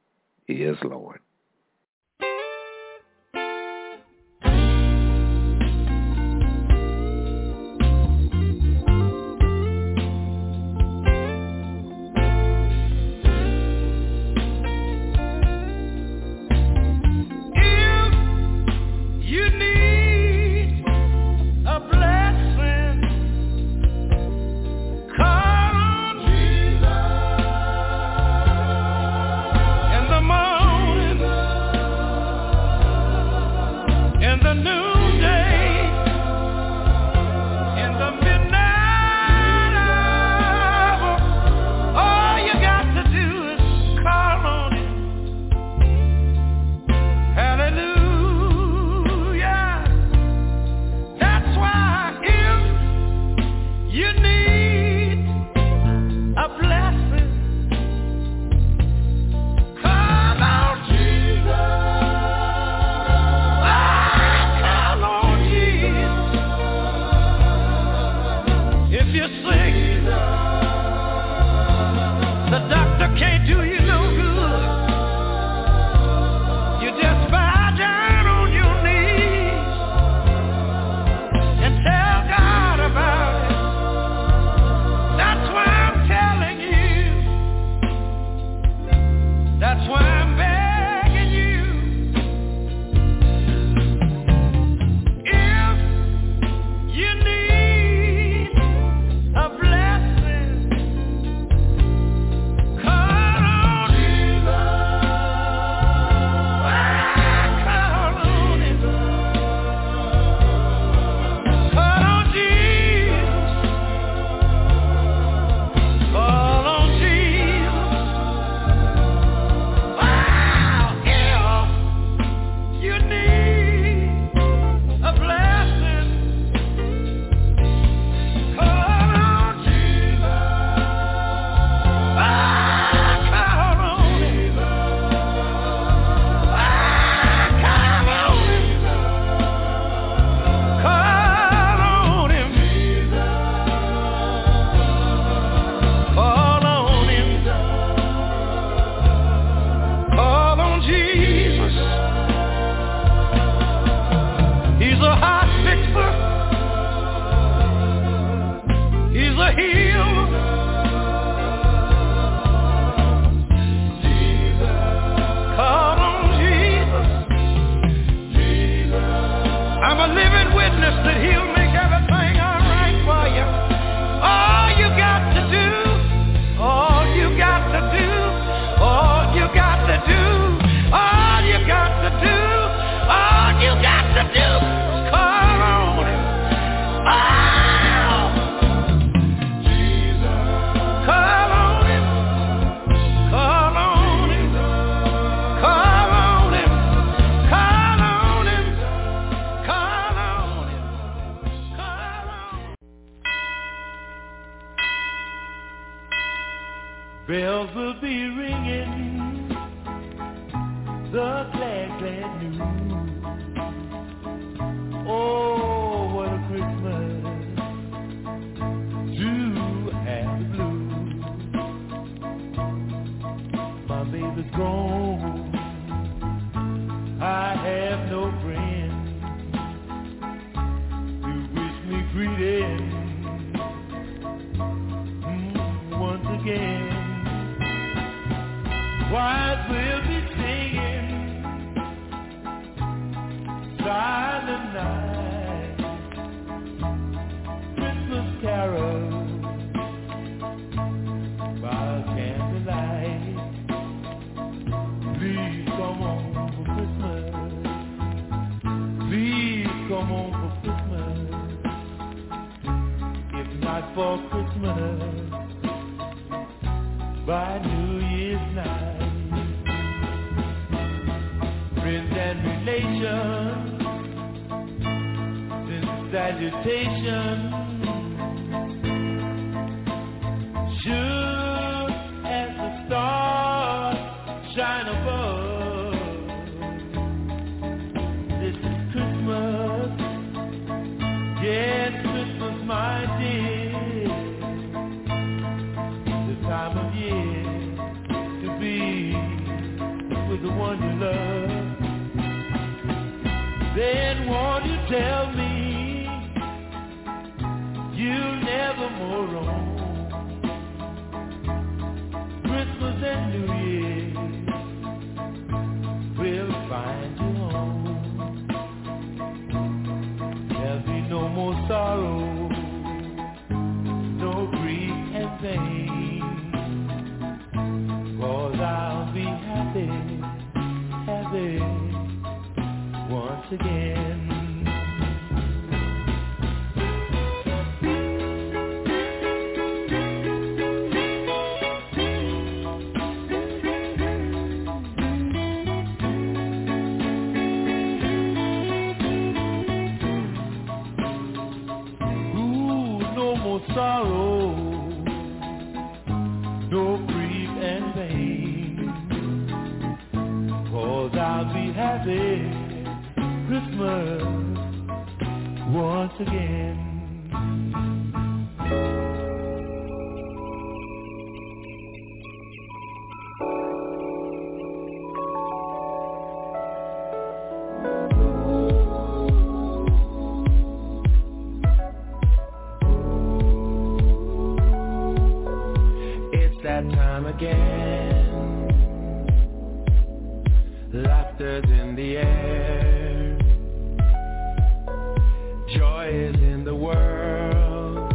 is Lord. In the morning bells will be ringing, the glad, glad news. Oh, what a Christmas to have the blues. My baby's gone, I have no friend to wish me greeting mm, once again. Choirs will be singing silent night, Christmas carols by candlelight. Please come on for Christmas, please come on for Christmas. If not for Christmas, by New Year's night. Friends and relations, since agitation, should as the stars shine above. This is Christmas, yes, Christmas, my dear, the time of year to be with the one you love. Then won't you tell me you'll never more roam? Christmas and New Year will find you home. There'll be no more sorrow, no grief and pain, 'cause I'll be happy, happy once again. Ooh, no more sorrow, no grief and pain, 'cause I'll be happy Christmas once again. It's that time again. Laughter's in the air. Joy is in the world.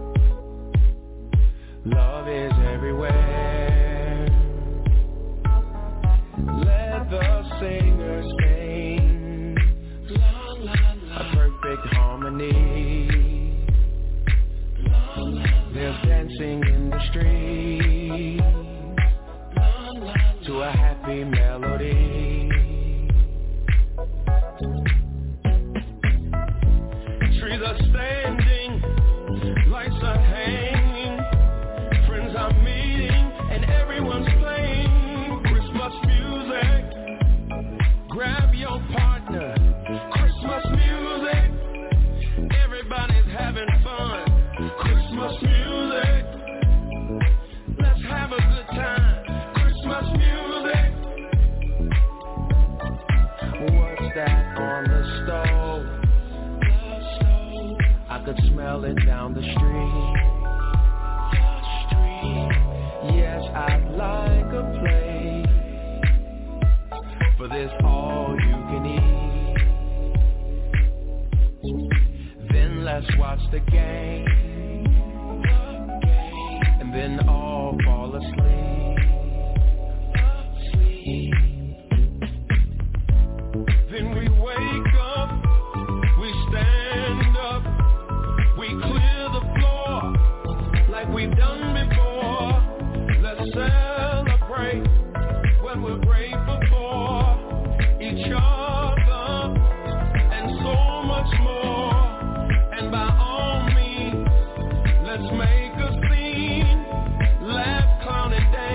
Love is everywhere. Let the singers sing a perfect harmony. There's dancing in the street to a happy melody. Trees are standing, lights are hanging, friends are meeting, and everyone's playing Christmas music. Grab your partner, Christmas music. Everybody's having fun, Christmas music. Let's have a good time, Christmas music. What's that on the stove? I could smell it down the street. Yes, I'd like a plate for this all you can eat. Then let's watch the game, and then all fall asleep. Then we wake up, we stand up, we clear the floor like we've done before. Let's celebrate what we're grateful for, each other and so much more. And by all means, let's make a scene, laugh, clown and dance.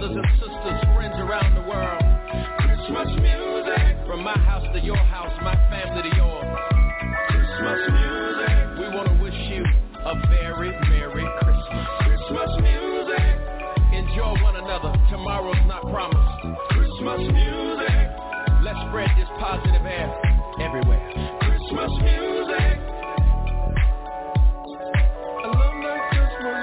brothers and sisters, friends around the world. Christmas music. From my house to your house, my family to yours. Christmas music. We want to wish you a very Merry Christmas. Christmas music. Enjoy one another. Tomorrow's not promised. Christmas music. Let's spread this positive air everywhere. Christmas music. I love that Christmas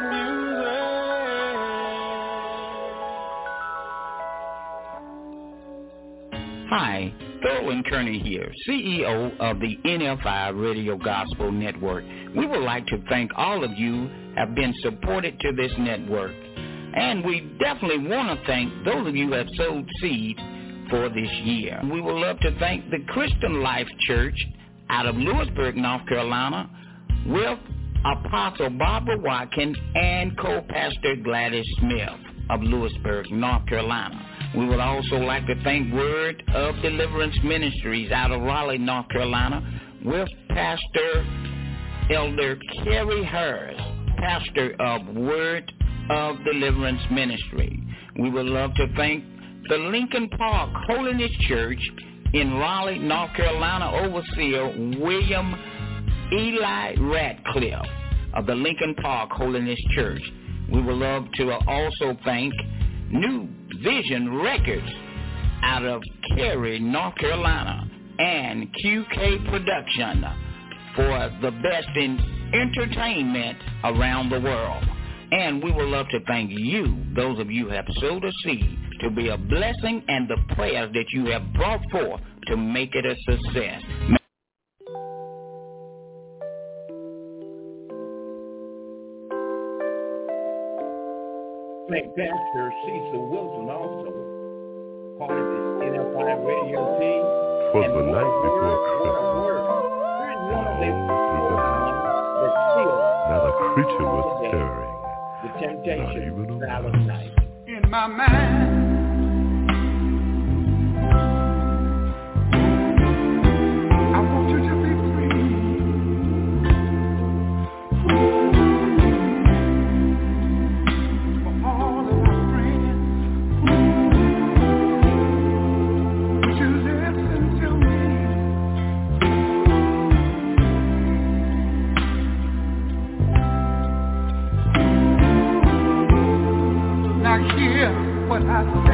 music. Hi, Thurland Kearney here, C E O of the N F I Radio Gospel Network. We would like to thank all of you who have been supported to this network. And we definitely want to thank those of you who have sowed seed for this year. We would love to thank the Christian Life Church out of Lewisburg, North Carolina, with Apostle Barbara Watkins and co-pastor Gladys Smith of Lewisburg, North Carolina. We would also like to thank Word of Deliverance Ministries out of Raleigh, North Carolina, with Pastor Elder Kerry Harris, pastor of Word of Deliverance Ministry. We would love to thank the Lincoln Park Holiness Church in Raleigh, North Carolina, overseer William Eli Radcliffe of the Lincoln Park Holiness Church. We would love to also thank New Vision Records out of Cary, North Carolina, and Q K Production for the best in entertainment around the world. And we would love to thank you, those of you who have sowed a seed, to be a blessing, and the prayers that you have brought forth to make it a success. Thank Pastor Cecil Wilson, also part of this N F I radio team. For the night before Christmas. Not a creature was stirring. The temptation of silent night. In my mind, I want you to be free. For all of my friends, would you listen to me? Now hear what I say.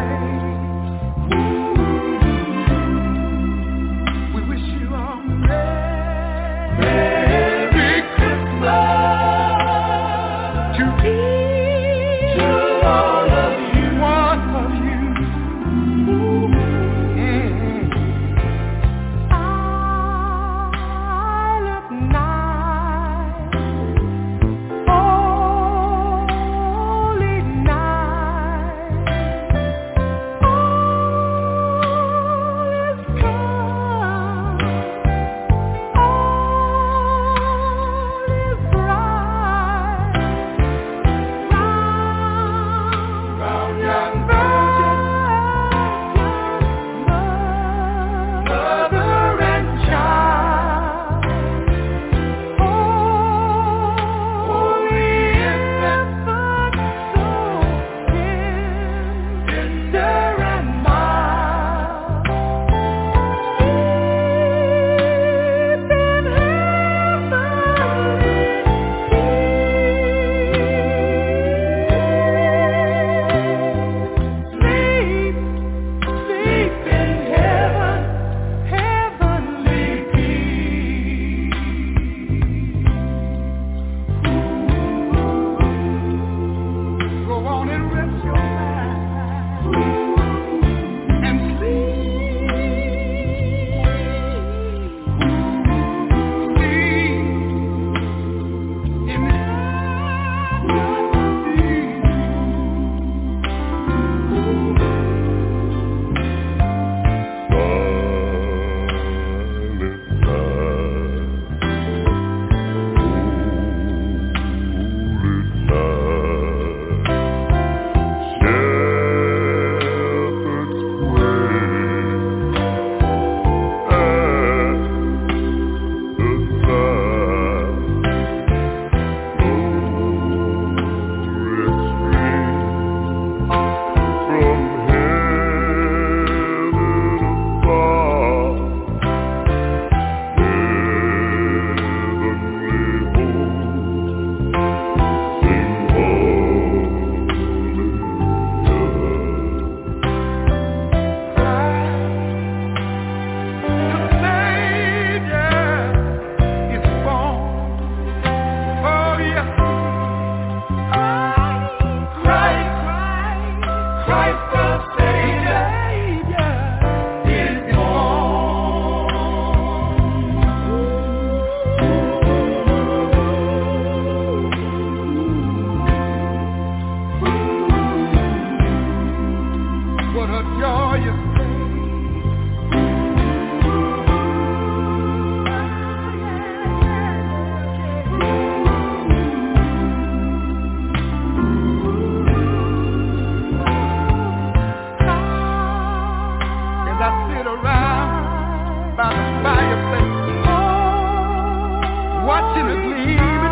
in a gleaming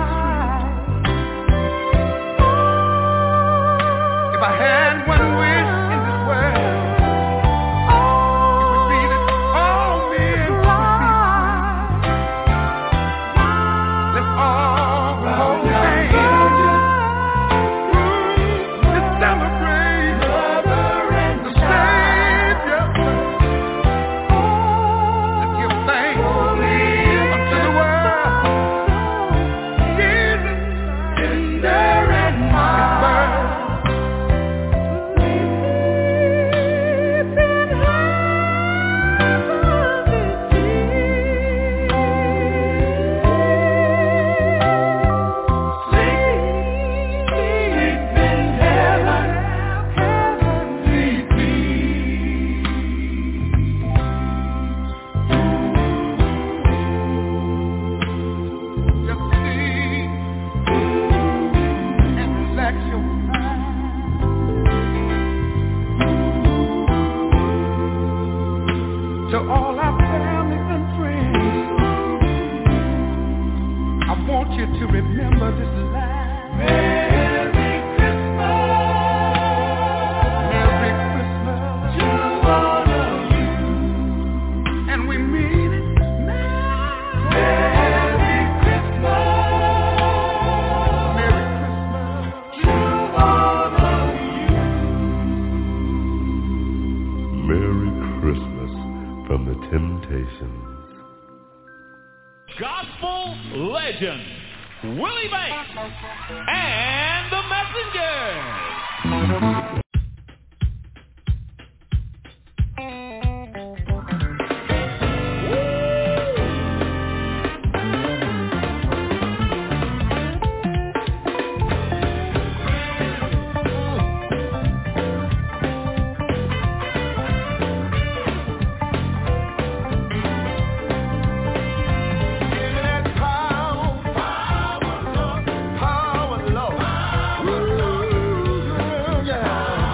street. If I had one wish in this world, it would be that all men would be free. Let's all go hang to celebrate the Savior. Let's give thanks unto the world. Jesus is there at my birth. To all our family and friends, I want you to remember this line. Merry Christmas, Merry Christmas to all of you, and we mean it. Merry Christmas, Merry Christmas to all of you. Merry Christmas from the Temptations. Gospel legend, Willie Banks and the Messengers. Power, Lord. Ooh, yeah.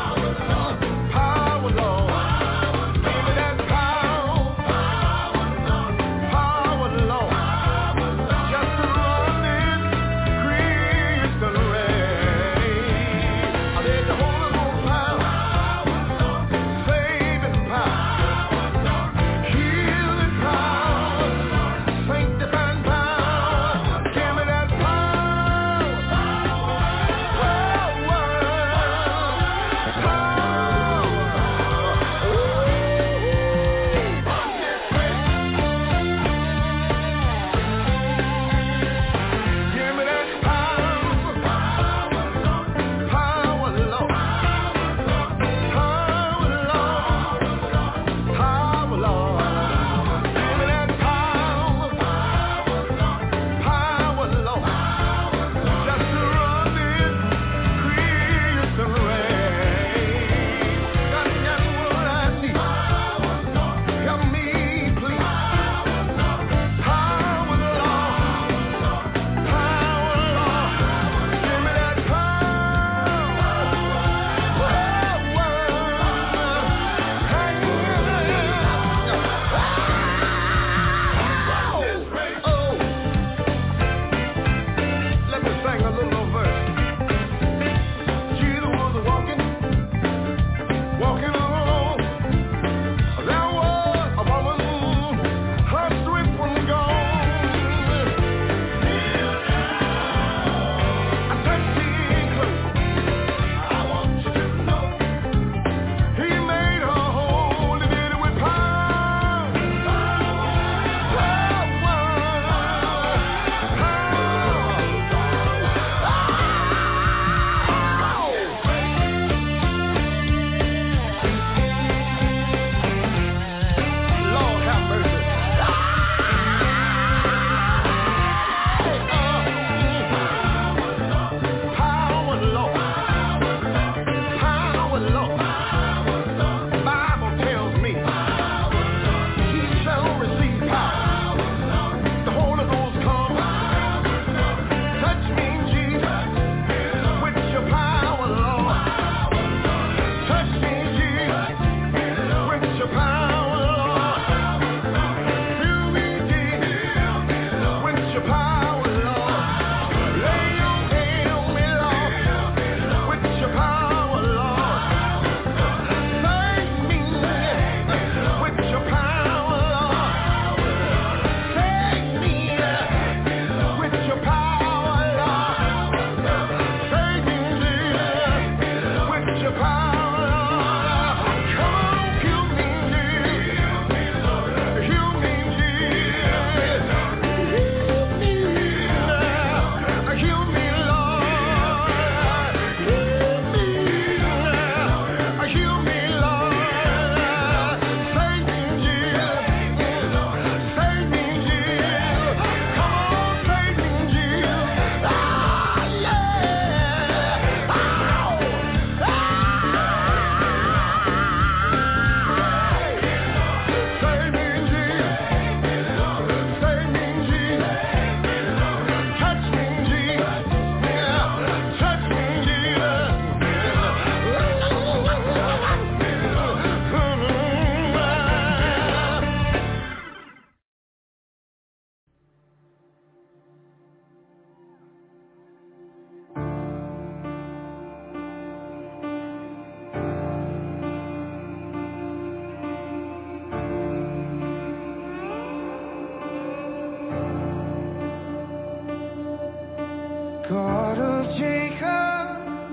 God of Jacob,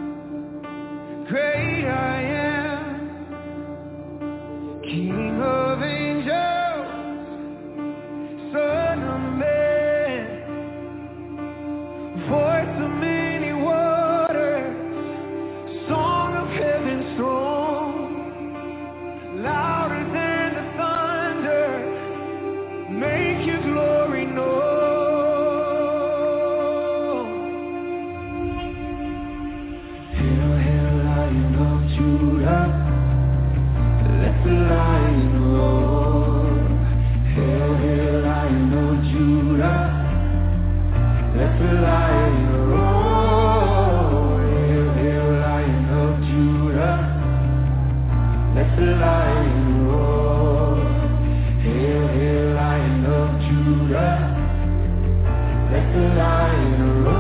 great I am, King of angels, Son of man, voice of many waters, song of heaven's throne, louder than the thunder, make your glory known. Hail, hail, Lion of Judah, let the lion roar. Hail, hail, Lion of Judah, let the lion roar. Hail, hail, Lion of Judah, let the lion roar. Hail, hail, Lion of Judah, let the lion roar.